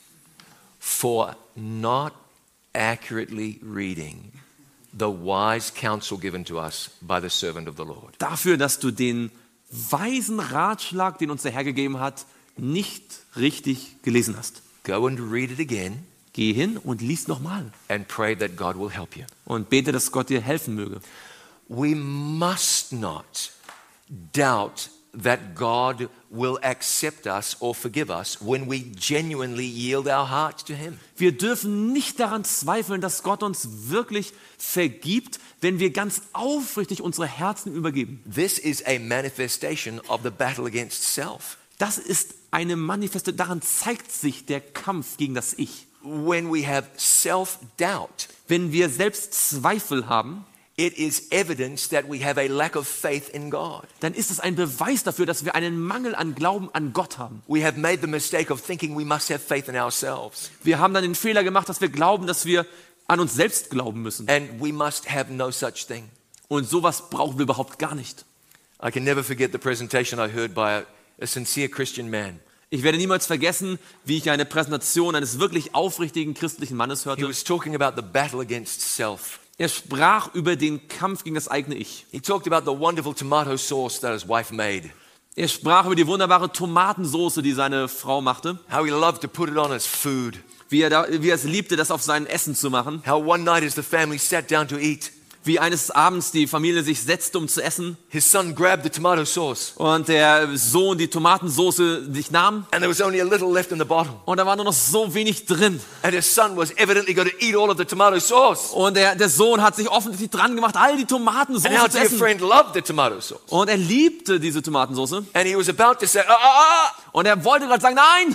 for not accurately reading the wise counsel given to us by the servant of the Lord.
dafür, dass du den weisen Ratschlag, den uns der Herr gegeben hat, nicht richtig gelesen hast.
Go and read it again
Geh hin und lies nochmal
and pray that God will help you.
und bete, dass Gott dir helfen möge.
We must not doubt that God will accept us or forgive us when we genuinely yield our hearts to Him.
Wir dürfen nicht daran zweifeln, dass Gott uns wirklich vergibt, wenn wir ganz aufrichtig unsere Herzen übergeben.
This is a manifestation of the battle against self.
Das ist eine Manifeste, daran zeigt sich der Kampf gegen das Ich.
When we have self-doubt,
Wenn wir selbst Zweifel haben,
it is evidence that we have a lack of faith in God.
dann ist es ein Beweis dafür, dass wir einen Mangel an Glauben an Gott haben.
We have made the mistake of thinking we must have faith in ourselves,
Wir haben dann den Fehler gemacht, dass wir glauben, dass wir an uns selbst glauben müssen.
and we must have no such thing.
Und sowas brauchen wir überhaupt gar nicht.
I can never forget the presentation I heard by a sincere Christian man.
Ich werde niemals vergessen, wie ich eine Präsentation eines wirklich aufrichtigen christlichen Mannes
He
hörte.
was talking about the battle against self.
Er sprach über den Kampf gegen das eigene Ich.
He talked about the wonderful tomato sauce that his wife made,
Er sprach über die wunderbare Tomatensauce, die seine Frau machte.
how he loved to put it on his food,
Wie er es liebte, das auf sein Essen zu machen.
how one night as the family sat down to eat,
Wie eines Abends die Familie sich setzte, um zu essen.
his son grabbed the tomato sauce
Und der Sohn die Tomatensauce sich nahm.
and there was only a little left in the bottle.
Und da war nur noch so wenig drin.
And his son was evidently going to eat all of the tomato sauce.
Und der Sohn hat sich offensichtlich dran gemacht, all die
And our
Tomatensauce zu
dear
essen.
friend loved the tomato sauce.
Und er liebte diese Tomatensauce.
And he was about to say, ah.
Und er wollte gerade sagen, nein.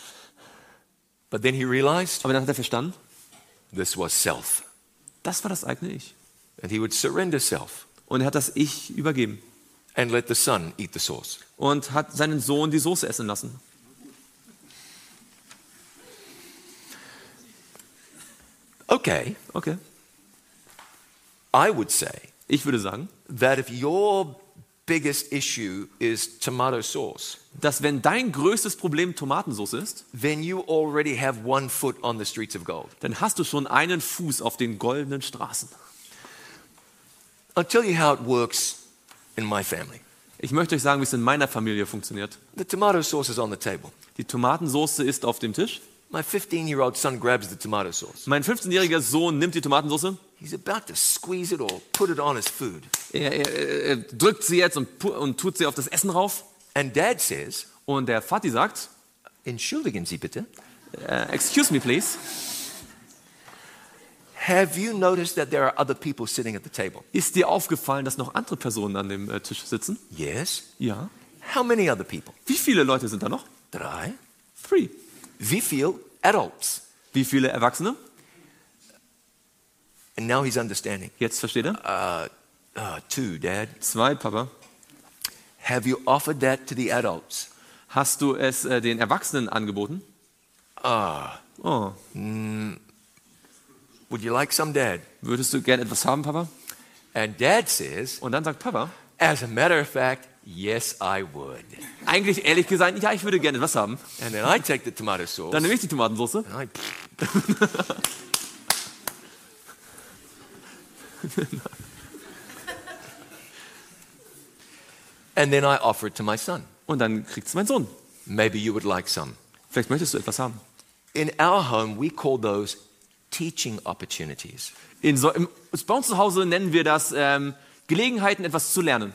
But then he realized
Aber dann hat er verstanden,
this was self.
das war das eigene Ich.
And he would surrender self
Und er hat das Ich übergeben.
and let the son eat the sauce.
Und hat seinen Sohn die Soße essen lassen.
Okay,
Okay.
I would say
Ich würde sagen,
that if your biggest issue is tomato sauce,
dass wenn dein größtes Problem Tomatensauce ist,
then you already have one foot on the streets of gold.
dann hast du schon einen Fuß auf den goldenen Straßen.
I'll tell you how it works in my family.
Ich möchte euch sagen, wie es in meiner Familie funktioniert.
The tomato sauce is on the table.
Die Tomatensauce ist auf dem Tisch.
My 15-year-old son grabs the tomato sauce.
Mein 15-jähriger Sohn nimmt die Tomatensauce.
He's about to squeeze it or put it on his food.
Er drückt sie jetzt und tut sie auf das Essen rauf.
And Dad says,
Und der Vati sagt,
entschuldigen Sie bitte,
excuse me please,
have you noticed that there are other people sitting at the table?
ist dir aufgefallen, dass noch andere Personen an dem Tisch sitzen?
Yes.
Ja.
How many other people?
Wie viele Leute sind da noch?
3.
3.
Wie viel adults?
Wie viele Erwachsene?
And now he's understanding.
Jetzt versteht er?
2, Dad.
2, Papa.
Have you offered that to the adults?
Hast du es den Erwachsenen angeboten? Oh.
Would you like some, Dad?
Würdest du gern etwas haben, Papa?
And Dad says,
Und dann sagt Papa,
as a matter of fact, yes, I would.
eigentlich ehrlich gesagt, ja, ich würde gerne etwas haben.
And then I take the tomato sauce.
Dann nehme ich die Tomatensauce.
And and then I offer it to my son.
Und dann kriegt es mein Sohn.
Maybe you would like some.
Vielleicht möchtest du etwas haben.
In our home, we call those teaching opportunities.
Bei uns zu Hause nennen wir das Gelegenheiten, etwas zu lernen.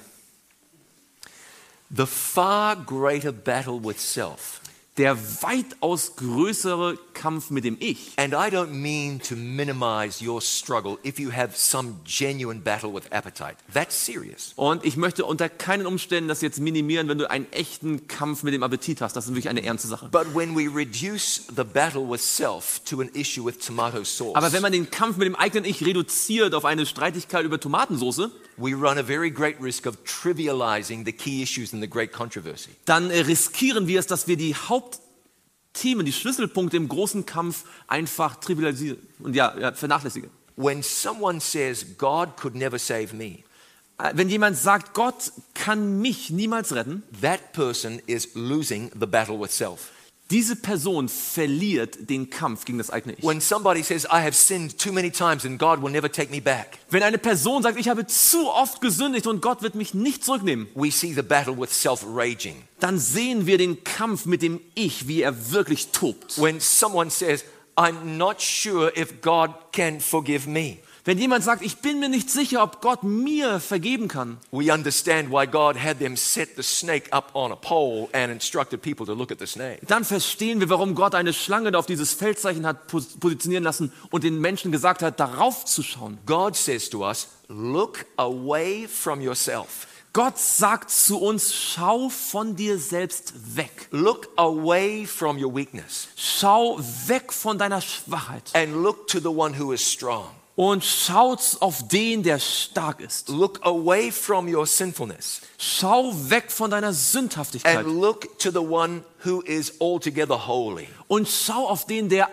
The far greater battle with self.
Der weitaus größere Kampf mit dem Ich.
And I don't mean to minimize your struggle if you have some genuine battle with appetite. That's serious.
Und ich möchte unter keinen Umständen das jetzt minimieren, wenn du einen echten Kampf mit dem Appetit hast. Das ist wirklich eine ernste Sache.
But when we reduce the battle with self to an issue with tomato sauce,
Aber wenn man den Kampf mit dem eigenen Ich reduziert auf eine Streitigkeit über Tomatensauce,
we run a very great risk of trivializing the key issues in the great controversy.
dann riskieren wir es, dass wir die Themen, die Schlüsselpunkte im großen Kampf einfach trivialisiere und vernachlässige.
When someone says, God could never save me,
Wenn jemand sagt, Gott kann mich niemals retten,
that person is losing the battle with self.
diese Person verliert den Kampf gegen das eigene Ich.
When somebody says, I have sinned too many times and God will never take me back,
Wenn eine Person sagt, ich habe zu oft gesündigt und Gott wird mich nicht zurücknehmen,
we see the battle with self raging.
dann sehen wir den Kampf mit dem Ich, wie er wirklich tobt.
When someone says, I'm not sure if God can forgive me,
Wenn jemand sagt, ich bin mir nicht sicher, ob Gott mir vergeben kann,
we understand why God had them set the snake up on a pole and instructed people to look at the snake.
dann verstehen wir, warum Gott eine Schlange da auf dieses Feldzeichen hat positionieren lassen und den Menschen gesagt hat, darauf zu schauen.
God says to us, look away from yourself.
Gott sagt zu uns, schau von dir selbst weg.
Look away from your weakness
Schau weg von deiner Schwachheit
and look to the one who is strong.
und schaut auf den, der stark ist.
Look away from your sinfulness
Schau weg von deiner Sündhaftigkeit
and look to the one who is altogether holy.
und schau auf den, der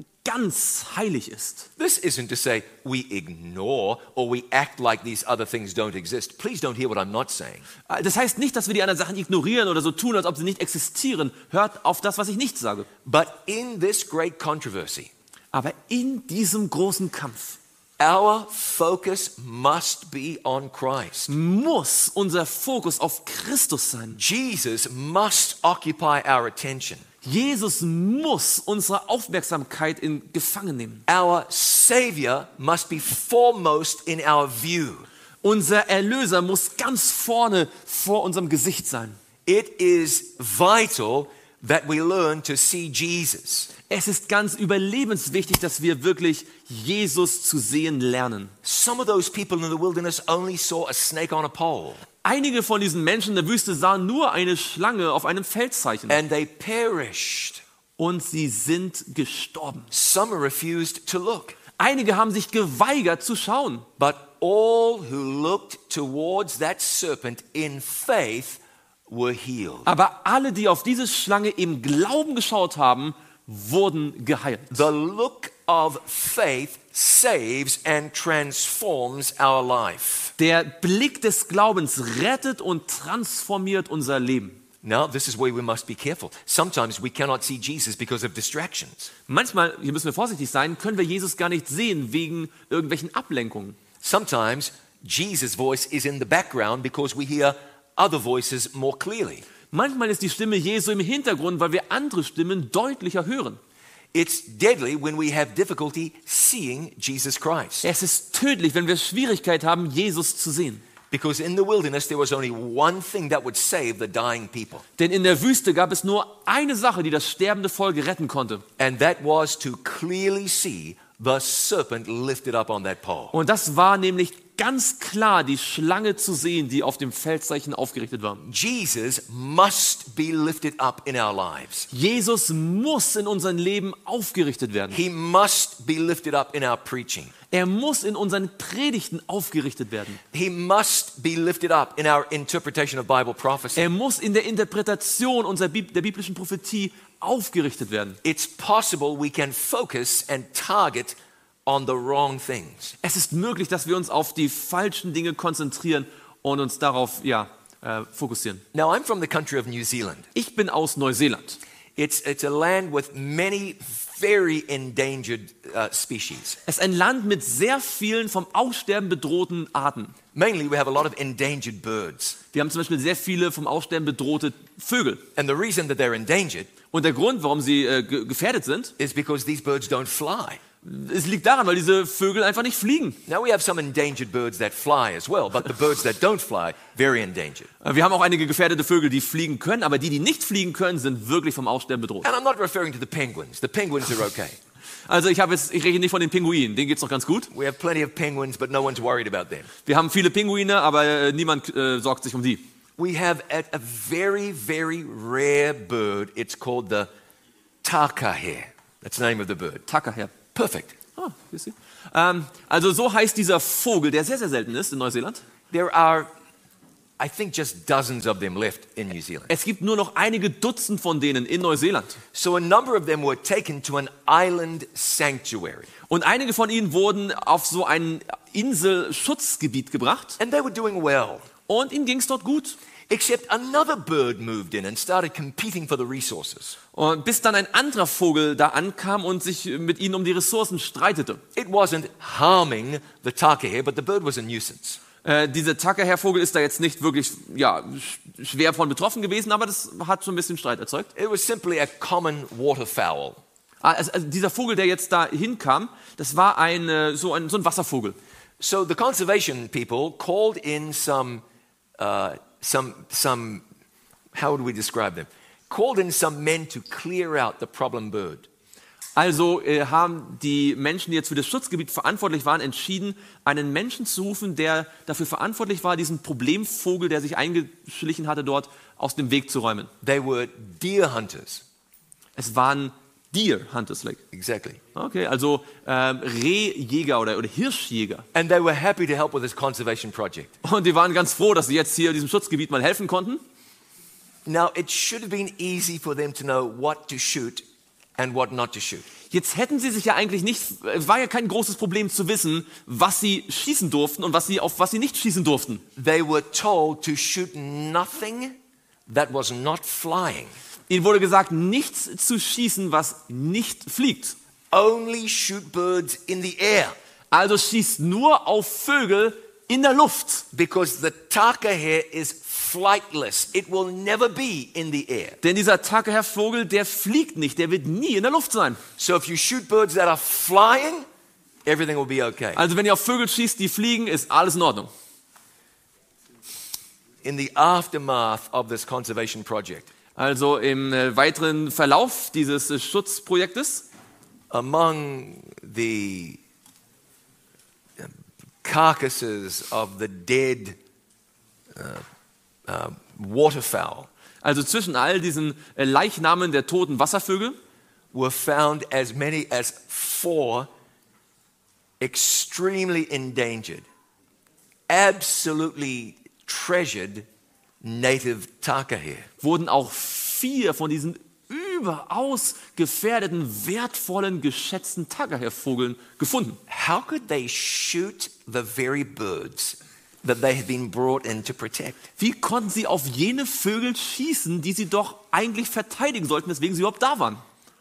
ganz heilig ist.
This isn't to say we ignore or we act like these other things don't exist. Please don't hear what I'm not saying.
Das heißt nicht, dass wir die anderen Sachen ignorieren oder so tun, als ob sie nicht existieren. Hört auf das, was ich nicht sage.
But in this great controversy,
Aber in diesem großen Kampf
our focus must be on Christ.
muss unser Fokus auf Christus sein.
Jesus must occupy our attention.
Jesus muss unsere Aufmerksamkeit in Gefangen nehmen.
Our Savior must be foremost in our view.
Unser Erlöser muss ganz vorne vor unserem Gesicht sein.
It is vital that we learn to see Jesus.
Es ist ganz überlebenswichtig, dass wir wirklich Jesus zu sehen lernen.
Some of those people in the wilderness only saw a snake on a pole,
Einige von diesen Menschen in der Wüste sahen nur eine Schlange auf einem Feldzeichen
and they perished.
und sie sind gestorben.
Some refused to look,
Einige haben sich geweigert zu schauen.
but all who looked towards that serpent in faith were healed.
Aber alle, die auf diese Schlange im Glauben geschaut haben, wurden geheilt.
The look of faith saves and transforms our life.
Der Blick des Glaubens rettet und transformiert unser Leben.
Now, this is where we must be careful. Sometimes we cannot see Jesus because of distractions.
Manchmal, hier müssen wir vorsichtig sein, können wir Jesus gar nicht sehen wegen irgendwelchen Ablenkungen.
Sometimes Jesus' voice is in the background because we hear other voices more clearly.
Manchmal ist die Stimme Jesu im Hintergrund, weil wir andere Stimmen deutlicher hören.
It's deadly when we have difficulty seeing Jesus Christ.
Es ist tödlich, wenn wir Schwierigkeit haben, Jesus zu sehen.
Because in the wilderness there was only one thing that would save the dying people.
Denn in der Wüste gab es nur eine Sache, die das sterbende Volk retten konnte.
And that was to clearly see the serpent lifted up on that pole.
Und das war nämlich ganz klar die Schlange zu sehen, die auf dem Feldzeichen aufgerichtet war.
Jesus must be lifted up in our lives.
Jesus muss in unserem Leben aufgerichtet werden.
He must be lifted up in our preaching.
Er muss in unseren Predigten aufgerichtet werden.
He must be lifted up in our interpretation of Bible prophecy.
Er muss in der Interpretation der biblischen Prophetie aufgerichtet werden.
It's possible we can focus and target on the wrong things.
Es ist möglich, dass wir uns auf die falschen Dinge konzentrieren und uns darauf fokussieren.
Now, I'm from the country of New Zealand.
Ich bin aus Neuseeland.
It's a land with many very endangered species.
Es ist ein Land mit sehr vielen vom Aussterben bedrohten Arten.
Mainly, we have a lot of endangered birds.
Wir haben zum Beispiel sehr viele vom Aussterben bedrohte Vögel.
And the reason that they're endangered
Und der Grund, warum sie gefährdet sind,
is because these birds don't fly.
es liegt daran, weil diese Vögel einfach nicht fliegen.
Now, we have some endangered birds that fly as well, but the birds that don't fly, very endangered.
Wir haben auch einige gefährdete Vögel, die fliegen können, aber die nicht fliegen können, sind wirklich vom Aussterben bedroht.
And I'm not referring to the penguins. The penguins are okay.
Also ich rede nicht von den Pinguinen, denen geht's noch ganz gut.
We have plenty of penguins, but no one's worried about them.
Wir haben viele Pinguine, aber niemand sorgt sich um die.
We have a very, very rare bird. It's called the takahe. That's the name of the bird.
Takaher.
Perfect.
Siehst du? Also so heißt dieser Vogel, der sehr, sehr selten ist in Neuseeland.
There are I think just dozens of them left in New Zealand.
Es gibt nur noch einige Dutzend von denen in Neuseeland.
So a number of them were taken to an island sanctuary.
Und einige von ihnen wurden auf so ein Inselschutzgebiet gebracht.
And they were doing well.
Und ihnen ging es dort gut.
Except another bird moved in and started competing for the resources.
Und bis dann ein anderer Vogel da ankam und sich mit ihnen um die Ressourcen streitete.
It wasn't harming the takahe, but the bird was a nuisance.
Dieser Takahervogel ist da jetzt nicht wirklich schwer von betroffen gewesen, aber das hat schon ein bisschen Streit erzeugt.
It was simply a common waterfowl.
Also dieser Vogel, der jetzt da hinkam, das war so ein Wasservogel.
So the conservation people called in some how would we describe them? Called in some men to clear out the problem bird.
Also haben die Menschen, die jetzt für das Schutzgebiet verantwortlich waren, entschieden, einen Menschen zu rufen, der dafür verantwortlich war, diesen Problemvogel, der sich eingeschlichen hatte, dort aus dem Weg zu räumen.
They were deer hunters.
Es waren Deer Hunters, like.
Exactly.
Okay, also Rehjäger oder Hirschjäger.
And they were happy to help with this conservation project.
Und die waren ganz froh, dass sie jetzt hier in diesem Schutzgebiet mal helfen konnten.
Now, it should have been easy for them to know what to shoot and what not to shoot.
Jetzt hätten sie sich ja eigentlich nicht, es war ja kein großes Problem zu wissen, was sie schießen durften und auf was sie nicht schießen durften.
They were told to shoot nothing that was not flying.
Ihnen wurde gesagt, nichts zu schießen, was nicht fliegt.
Only shoot birds in the air.
Also schießt nur auf Vögel in der Luft.
Because the takahe is flightless. It will never be in the air.
Denn dieser Takahervogel, der fliegt nicht, der wird nie in der Luft sein.
So if you shoot birds that are flying, everything will be okay.
Also wenn ihr auf Vögel schießt, die fliegen, ist alles in Ordnung.
In the aftermath of this conservation project,
Also im weiteren Verlauf dieses Schutzprojektes,
among the carcasses of the dead waterfowl,
also zwischen all diesen Leichnamen der toten Wasservögel,
were found as many as 4 extremely endangered, absolutely treasured native takahe.
wurden auch 4 von diesen überaus gefährdeten, wertvollen, geschätzten Takahervogeln gefunden.
How could they shoot the very birds that they had been brought in to protect?
Wie konnten sie auf jene Vögel schießen, die sie doch eigentlich verteidigen sollten, weswegen sie überhaupt da waren?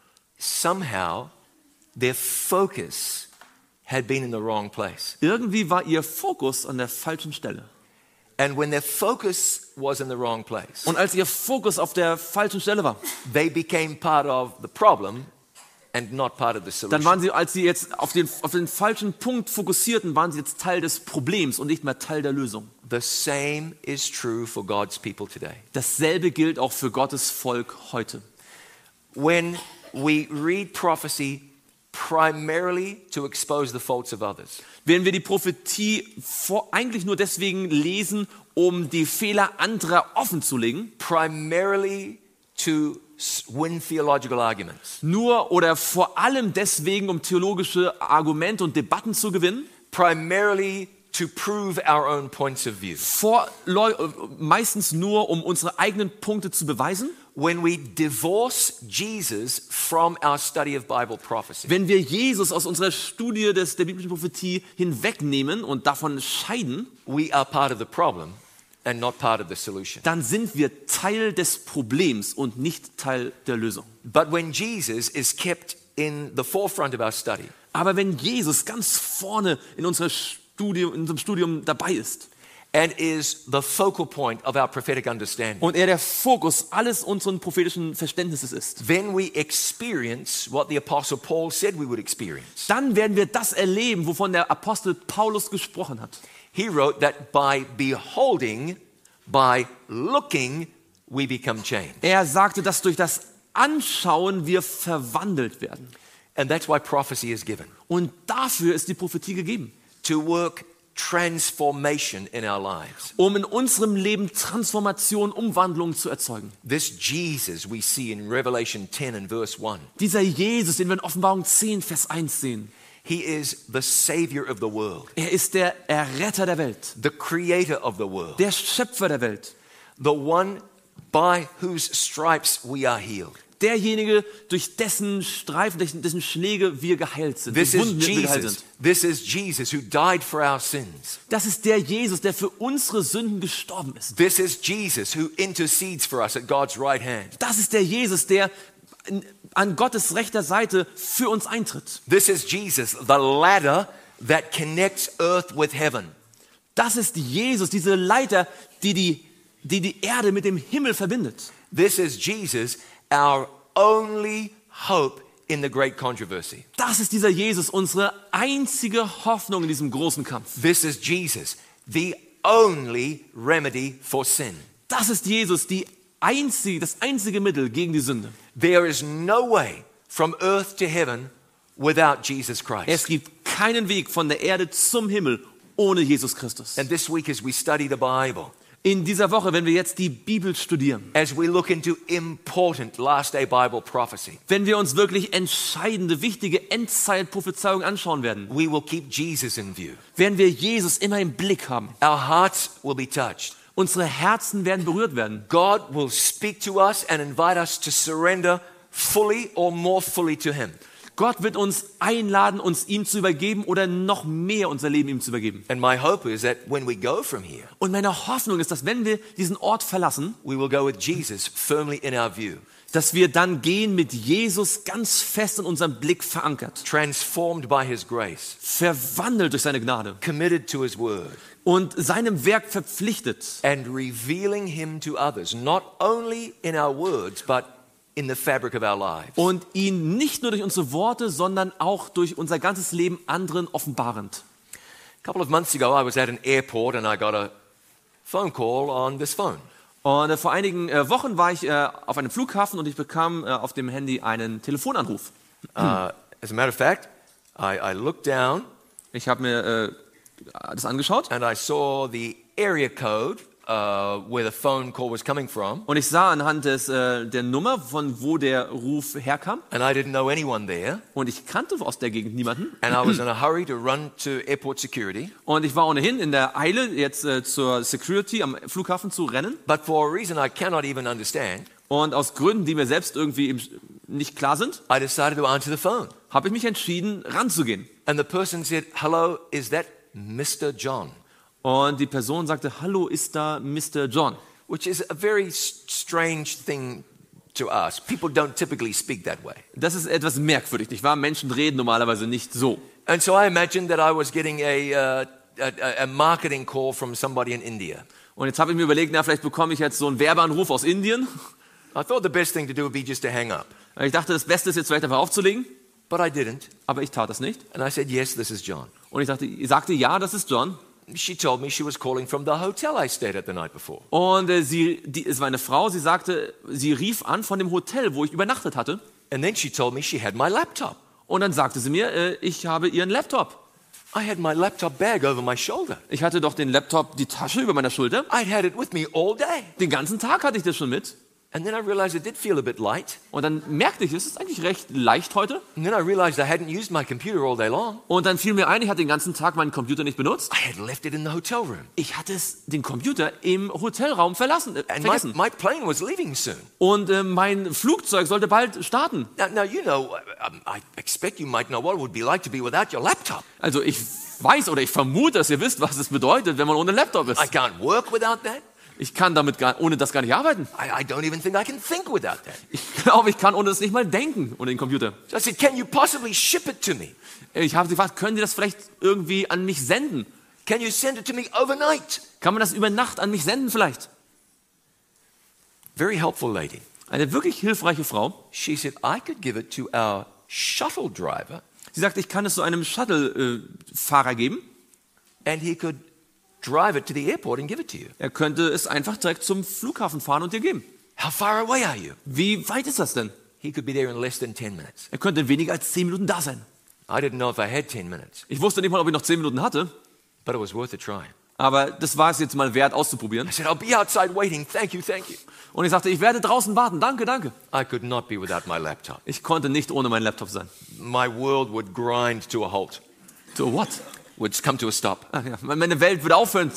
Somehow, their focus had been in the wrong place.
Irgendwie war ihr Fokus an der falschen Stelle.
And when their focus was in the wrong place,
Und als ihr Fokus auf der falschen Stelle war,
they became part of the problem and not part of the
dann
solution.
waren sie, als sie jetzt auf den falschen Punkt fokussierten, waren sie jetzt Teil des Problems und nicht mehr Teil der Lösung.
The same is true for God's people today.
Dasselbe gilt auch für Gottes Volk heute.
When we read prophecy primarily to expose the faults of others,
Wenn wir die Prophetie eigentlich nur deswegen lesen, um die Fehler anderer offenzulegen,
primarily to win theological arguments,
nur oder vor allem deswegen, um theologische Argumente und Debatten zu gewinnen,
primarily to prove our own points of view,
meistens nur, um unsere eigenen Punkte zu beweisen,
when we divorce Jesus from our study of Bible prophecy,
wenn wir Jesus aus unserer Studie der biblischen Prophetie hinwegnehmen und davon scheiden,
we are part of the problem and not part of the solution.
dann sind wir Teil des Problems und nicht Teil der Lösung.
But when Jesus is kept in the forefront of our study,
Aber wenn Jesus ganz vorne in unserem Studium dabei ist
and is the focal point of our prophetic understanding,
und er der Fokus alles unseren prophetischen Verständnisses ist,
then we experience what the Apostle Paul said we would experience.
dann werden wir das erleben, wovon der Apostel Paulus gesprochen hat.
He wrote that by beholding, by looking, we become changed.
Er sagte, dass durch das Anschauen wir verwandelt werden.
And that's why prophecy is given,
Und dafür ist die Prophetie gegeben,
to work transformation in our lives.
um in unserem Leben Transformation, Umwandlung zu erzeugen.
This Jesus we see in Revelation 10 and verse 1,
Dieser Jesus, den wir in Offenbarung 10, Vers 1 sehen,
He is the Savior of the world,
Er ist der Erretter der Welt,
the Creator of the world,
der Schöpfer der Welt,
the one by whose stripes we are healed.
derjenige, durch dessen Streifen, durch dessen Schläge wir geheilt sind,
This
durch
is
Wunden wir geheilt
Jesus.
sind.
This is Jesus who died for our sins.
Das ist der Jesus, der für unsere Sünden gestorben ist.
This is Jesus who intercedes for us at God's right hand.
Das ist der Jesus, der an Gottes rechter Seite für uns eintritt.
This is Jesus, the ladder that connects earth with heaven.
Das ist Jesus, diese Leiter, die Erde mit dem Himmel verbindet.
This is Jesus, our only hope in the great controversy.
Das ist dieser Jesus, unsere einzige Hoffnung in diesem großen Kampf.
This is Jesus, the only remedy for sin.
Das ist Jesus, das einzige Mittel gegen die Sünde.
There is no way from earth to heaven without Jesus Christ.
Es gibt keinen Weg von der Erde zum Himmel ohne Jesus Christus.
And this week as we study the Bible,
In dieser Woche, wenn wir jetzt die Bibel studieren,
as we look into important last day Bible prophecy,
wenn wir uns wirklich entscheidende, wichtige Endzeitprophezeiungen anschauen werden,
we will keep Jesus in view.
werden wir Jesus immer im Blick haben.
Our hearts will be touched.
Unsere Herzen werden berührt werden.
God will speak to us and invite us to surrender fully or more fully to Him.
Gott wird uns einladen, uns ihm zu übergeben oder noch mehr unser Leben ihm zu übergeben.
And my hope is that when we go from here,
Und meine Hoffnung ist, dass wenn wir diesen Ort verlassen,
we will go with Jesus firmly in our view,
dass wir dann gehen mit Jesus ganz fest in unserem Blick verankert,
transformed by His grace,
verwandelt durch seine Gnade
committed to His word,
und seinem Werk verpflichtet
and revealing Him to others, not only in our words, but in the fabric of our lives.
und ihn nicht nur durch unsere Worte, sondern auch durch unser ganzes Leben anderen offenbarend.
A couple of months ago, I was at an airport and I got a phone call on this phone.
Und vor einigen Wochen war ich auf einem Flughafen und ich bekam auf dem Handy einen Telefonanruf.
As a matter of fact, I looked down
Ich habe mir das angeschaut
and I saw the area code where the phone call was coming from,
und ich sah anhand der Nummer, von wo der Ruf herkam.
and I didn't know anyone there.
Und ich kannte aus der Gegend niemanden.
And I was in a hurry to run to airport security.
Und ich war ohnehin in der Eile, jetzt zur Security am Flughafen zu rennen.
But for a reason I cannot even understand,
Und aus Gründen, die mir selbst irgendwie nicht klar sind,
I decided to answer the phone.
habe ich mich entschieden, ranzugehen.
And the person said, "Hello, is that Mr. John?"
Und die Person sagte, hallo, ist da Mr. John?
Which is a very strange thing to us. People don't typically speak that way.
Das ist etwas merkwürdig, nicht wahr? Menschen reden normalerweise nicht so.
And so I imagined that I was getting a marketing call from somebody in India.
Und jetzt habe ich mir überlegt, na, vielleicht bekomme ich jetzt so einen Werbeanruf aus Indien.
I thought the best thing to do would be just to hang up.
Ich dachte, das Beste ist jetzt vielleicht einfach aufzulegen,
But I didn't.
aber ich tat das nicht.
And I said, "Yes, this is John."
Und ich sagte, ja, das ist John.
She told me she was calling from the hotel I stayed at the night before.
Und es war eine Frau, sie sagte, sie rief an von dem Hotel, wo ich übernachtet hatte.
And then she told me she had my laptop.
Und dann sagte sie mir, ich habe ihren Laptop.
I had my laptop bag over my shoulder.
Ich hatte doch den Laptop, die Tasche über meiner Schulter.
I'd had it with me all day.
Den ganzen Tag hatte ich das schon mit.
And then I realized it did feel a bit light.
Und dann merkte ich, es ist eigentlich recht leicht heute.
And then I realized I hadn't used my computer all day long.
Und dann fiel mir ein, ich hatte den ganzen Tag meinen Computer nicht benutzt.
I had left it in the hotel room.
Ich hatte den Computer im Hotelraum
And
vergessen.
my plane was leaving soon.
Und mein Flugzeug sollte bald starten.
Now, you know, I expect you might know what it would be like to be without your laptop.
Also ich weiß oder ich vermute, dass ihr wisst, was es bedeutet, wenn man ohne Laptop ist.
I can't work without that.
Ich kann ohne das gar nicht arbeiten.
I don't even think I can think without that.
Ich glaube, ich kann ohne das nicht mal denken, ohne den Computer.
So I said, "Can you possibly ship it to me?
Ich habe sie gefragt, können Sie das vielleicht irgendwie an mich senden?
Can you send it to me overnight?"
Kann man das über Nacht an mich senden vielleicht?
Very helpful lady.
Eine wirklich hilfreiche Frau.
She said, "I could give it to our shuttle driver
Sie sagte, ich kann es so einem Shuttle-Fahrer geben.
and he could drive it to the airport and give it to you."
Er könnte es einfach direkt zum Flughafen fahren und dir geben.
How far away are you?
Wie weit ist das denn?
He could be there in less than 10 minutes.
Er könnte in weniger als 10 Minuten da sein.
I didn't know if I had 10 minutes,
Ich wusste nicht mal, ob ich noch 10 Minuten hatte,
but it was worth a try.
aber das war es jetzt mal wert auszuprobieren.
I said, "I'll be outside waiting. Thank you, thank you."
Und ich sagte, ich werde draußen warten. Danke, danke.
I could not be without my laptop.
Ich konnte nicht ohne meinen Laptop sein.
my world would grind to a halt,
So what?
would come to a stop.
Ach ja, meine Welt würde aufhören.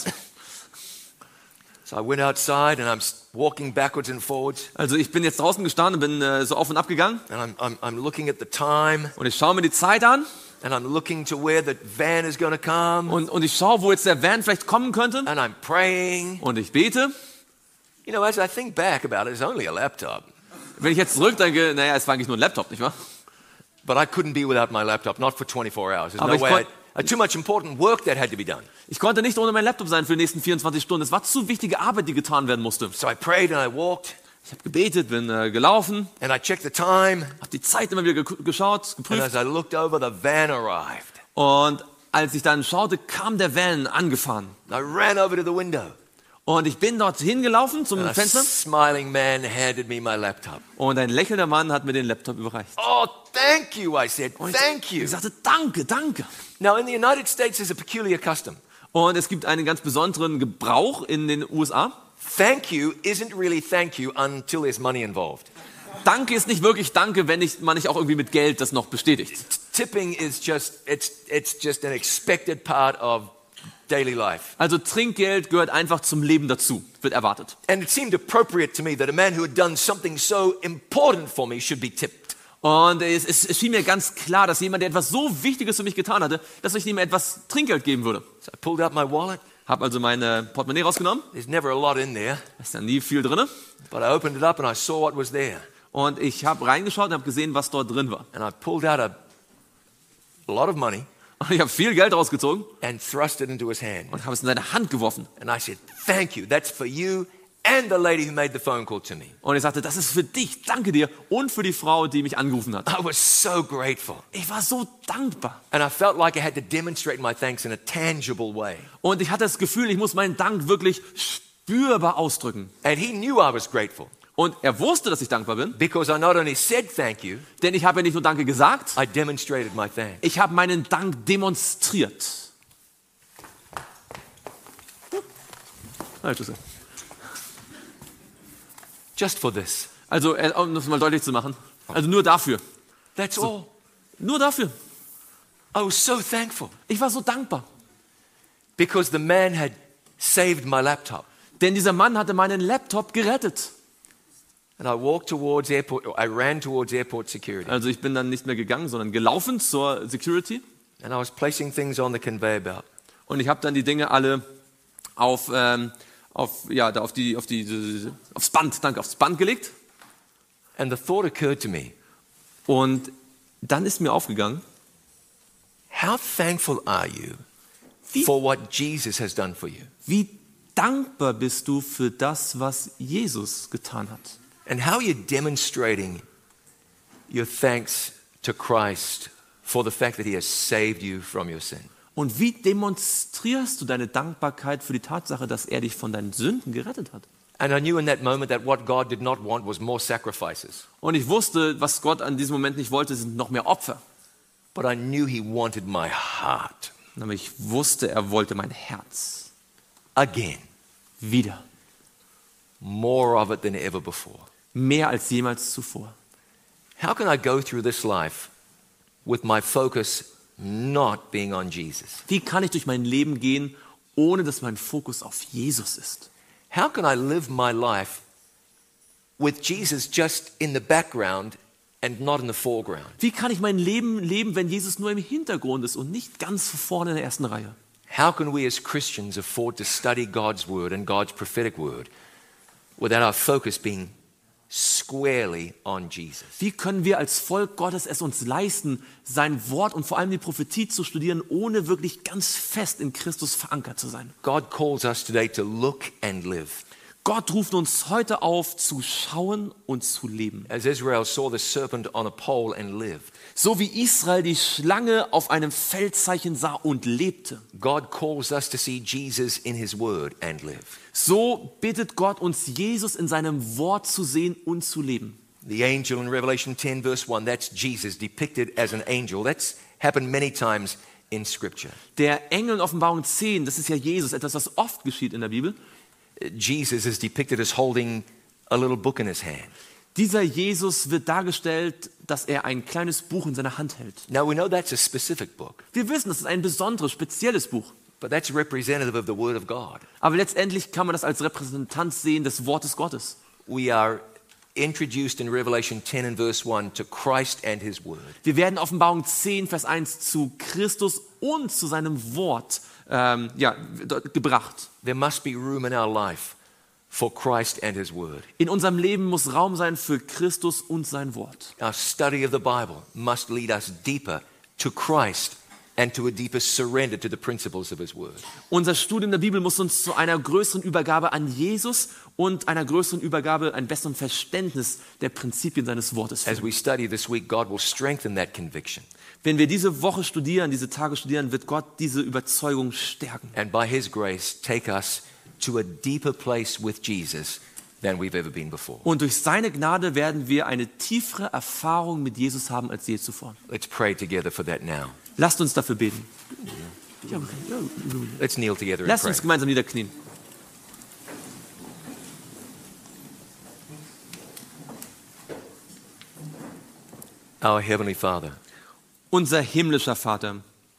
So I went outside and I'm walking backwards and forwards,
Also ich bin jetzt draußen gestanden und bin so auf und ab gegangen
and I'm looking at the time,
und ich schaue mir die Zeit an
and I'm looking to where the van is going to come,
und ich schaue, wo jetzt der Van vielleicht kommen könnte
and I'm praying.
und ich bete.
You know, as I think back about it, it's only a laptop.
Wenn ich jetzt zurückdenke, naja, es war eigentlich nur ein Laptop, nicht wahr?
But I couldn't be without my laptop, not for 24 hours. There's
Aber
no
ich
way.
konnt-
I had too much important work that had to be done.
Ich konnte nicht ohne meinen Laptop sein für die nächsten 24 Stunden. Es war zu wichtige Arbeit, die getan werden musste.
So I prayed and I walked,
Ich habe gebetet, bin gelaufen,
and I checked the time,
habe die Zeit immer wieder geschaut,
and
geprüft.
as I looked over, the van arrived.
Und als ich dann schaute, kam der Van angefahren.
I ran over to the window,
Und ich bin dort hingelaufen zum
and a
Fenster
smiling man handed me my laptop.
und ein lächelnder Mann hat mir den Laptop überreicht.
Oh, thank you, I said.
Und
Thank you.
Ich sagte, danke, danke.
Now, in the United States, there's a peculiar custom.
Und es gibt einen ganz besonderen Gebrauch in den USA.
Thank you isn't really thank you until there's money involved.
Danke ist nicht wirklich Danke, wenn man nicht auch irgendwie mit Geld das noch bestätigt.
Tipping is it's just an expected part of daily life.
Also Trinkgeld gehört einfach zum Leben dazu, wird erwartet.
And it seemed appropriate to me that a man who had done something so important for me should be tipped.
Und es schien mir ganz klar, dass jemand, der etwas so Wichtiges für mich getan hatte, dass ich ihm etwas Trinkgeld geben würde.
So I pulled out my wallet.
Habe also meine Portemonnaie rausgenommen,
There's never a lot in there,
da ist ja nie viel drin.
but I opened it up and I saw what was there.
Und ich habe reingeschaut und habe gesehen, was dort drin war.
And I pulled out a lot of money
Und ich habe viel Geld rausgezogen
and thrust it into his hand.
und habe es in seine Hand geworfen.
And I said, thank you. That's for you and the lady who made the phone call to me.
Und ich sagte, das ist für dich, danke dir und für die Frau, die mich angerufen hat.
I was so grateful.
Ich war so dankbar.
And I felt like I had to demonstrate my thanks in a tangible way.
Und ich hatte das Gefühl, ich muss meinen Dank wirklich spürbar ausdrücken.
And he knew I was grateful
Und er wusste, dass ich dankbar bin,
because I not only said thank you,
denn ich habe ja nicht nur Danke gesagt,
I demonstrated my thanks.
ich habe meinen Dank demonstriert.
Just for this.
Also, um das mal deutlich zu machen, also nur dafür.
That's all.
Nur dafür.
I was so thankful
Ich war so dankbar.
because the man had saved my laptop.
Denn dieser Mann hatte meinen Laptop gerettet.
And I walked towards airport, I ran towards airport security.
Also ich bin dann nicht mehr gegangen, sondern gelaufen zur Security.
And I was placing things on the conveyor belt.
Und ich habe dann die Dinge alle aufs Band gelegt.
And the thought occurred to me,
Und dann ist mir aufgegangen,
how thankful are you for what Jesus has done for you?
wie dankbar bist du für das, was Jesus getan hat.
And how you're demonstrating your thanks to Christ for the fact that he has saved you from your sin.
Und wie demonstrierst du deine Dankbarkeit für die Tatsache, dass er dich von deinen Sünden gerettet hat?
And I knew in that moment that what God did not want was more sacrifices,
Und ich wusste, was Gott an diesem Moment nicht wollte, sind noch mehr Opfer.
but I knew he wanted my heart
Aber ich wusste, er wollte mein Herz.
again,
Wieder.
more of it than ever before.
Mehr als jemals zuvor.
How can I go through this life with my focus not being on Jesus?
Wie kann ich durch mein Leben gehen, ohne dass mein Fokus auf Jesus ist?
How can I live my life with Jesus just in the background and not in the foreground?
Wie kann ich mein Leben leben, wenn Jesus nur im Hintergrund ist und nicht ganz vorne in der ersten Reihe?
How can we as Christians afford to study God's word and God's prophetic word without our focus being squarely on Jesus?
Wie können wir als Volk Gottes es uns leisten, sein Wort und vor allem die Prophetie zu studieren, ohne wirklich ganz fest in Christus verankert zu sein?
God calls us today to look and live.
Gott ruft uns heute auf, zu schauen und zu leben.
As Israel saw the serpent on a pole and lived,
So wie Israel die Schlange auf einem Feldzeichen sah und lebte,
God calls us to see Jesus in his word and live.
so bittet Gott uns, Jesus in seinem Wort zu sehen und zu leben.
The angel in Revelation 10 verse 1, that's Jesus depicted as an angel. That's happened many times in Scripture.
Der Engel in Offenbarung 10, das ist ja Jesus, etwas, was oft geschieht in der Bibel.
Jesus is depicted as holding a little book in his hand.
Dieser Jesus wird dargestellt dass er ein kleines Buch in seiner Hand hält.
Now, we know that's a specific book,
Wir wissen, das ist ein besonderes, spezielles Buch.
but that's representative of the Word of God.
Aber letztendlich kann man das als Repräsentant sehen des Wortes Gottes.
We are introduced in Revelation 10 and verse 1 to Christ and His Word.
Wir werden Offenbarung 10, Vers 1 zu Christus und zu seinem Wort gebracht.
There must be room in our life for Christ and His Word.
In unserem Leben muss Raum sein für Christus und sein Wort.
Our study of the Bible must lead us deeper to Christ and to a deeper surrender to the principles of His Word.
Unser Studium der Bibel muss uns zu einer größeren Übergabe an Jesus und einer größeren Übergabe, einem besseren Verständnis der Prinzipien seines Wortes
As
führen.
we study this week, God will strengthen that conviction.
Wenn wir diese Woche studieren, diese Tage studieren, wird Gott diese Überzeugung stärken.
And by His grace, take us to a deeper place with Jesus than we've ever been before.
Und durch seine Gnade werden wir eine tiefere Erfahrung mit Jesus haben als je zuvor.
Let's pray together for that now.
Lasst uns dafür beten.
Let's kneel together and
Lasst
pray.
uns gemeinsam niederknien.
Our Heavenly Father,
Unser himmlischer Vater,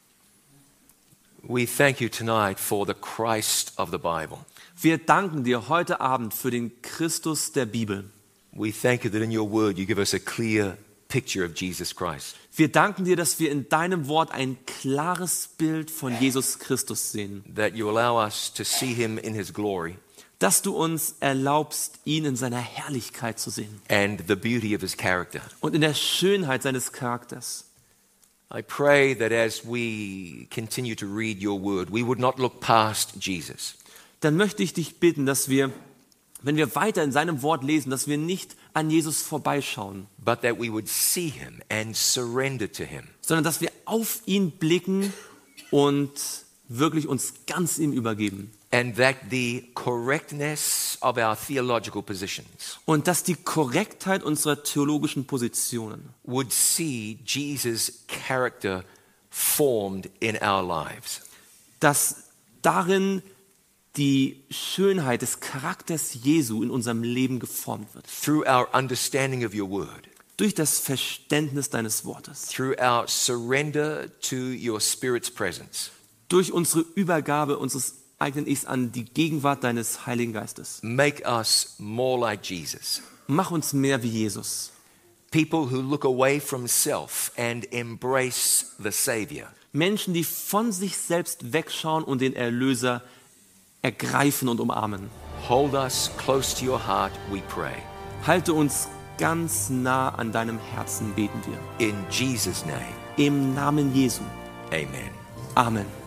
we thank you tonight for the Christ of the Bible.
wir danken dir heute Abend für den Christus der Bibel.
We thank you that in your word you give us a clear picture of Jesus Christ.
Wir danken dir, dass wir in deinem Wort ein klares Bild von Jesus Christus sehen.
That you allow us to see him in his glory
Dass du uns erlaubst, ihn in seiner Herrlichkeit zu sehen
and the beauty of his character.
und in der Schönheit seines Charakters.
I pray that as we continue to read your word, we would not look past Jesus,
Dann möchte ich dich bitten, dass wir, wenn wir weiter in seinem Wort lesen, dass wir nicht an Jesus vorbeischauen,
but that we would see him and surrender to him.
sondern dass wir auf ihn blicken und wirklich uns ganz ihm übergeben.
And that the correctness of our theological positions
Und dass die Korrektheit unserer theologischen Positionen,
would see Jesus' character formed in our lives.
dass darin die Schönheit des Charakters Jesu in unserem Leben geformt wird.
Through our understanding of your word,
Durch das Verständnis deines Wortes.
through our surrender to your Spirit's presence.
Durch unsere Übergabe unseres eigenen Ichs an die Gegenwart deines Heiligen Geistes.
Make us more like Jesus.
Mach uns mehr wie Jesus.
People who look away from self and embrace the Savior.
Menschen, die von sich selbst wegschauen und den Erlöser ergreifen und umarmen.
Hold us close to your heart, we pray.
Halte uns ganz nah an deinem Herzen, beten wir.
In Jesus' name,
Im Namen Jesu.
amen.
Amen.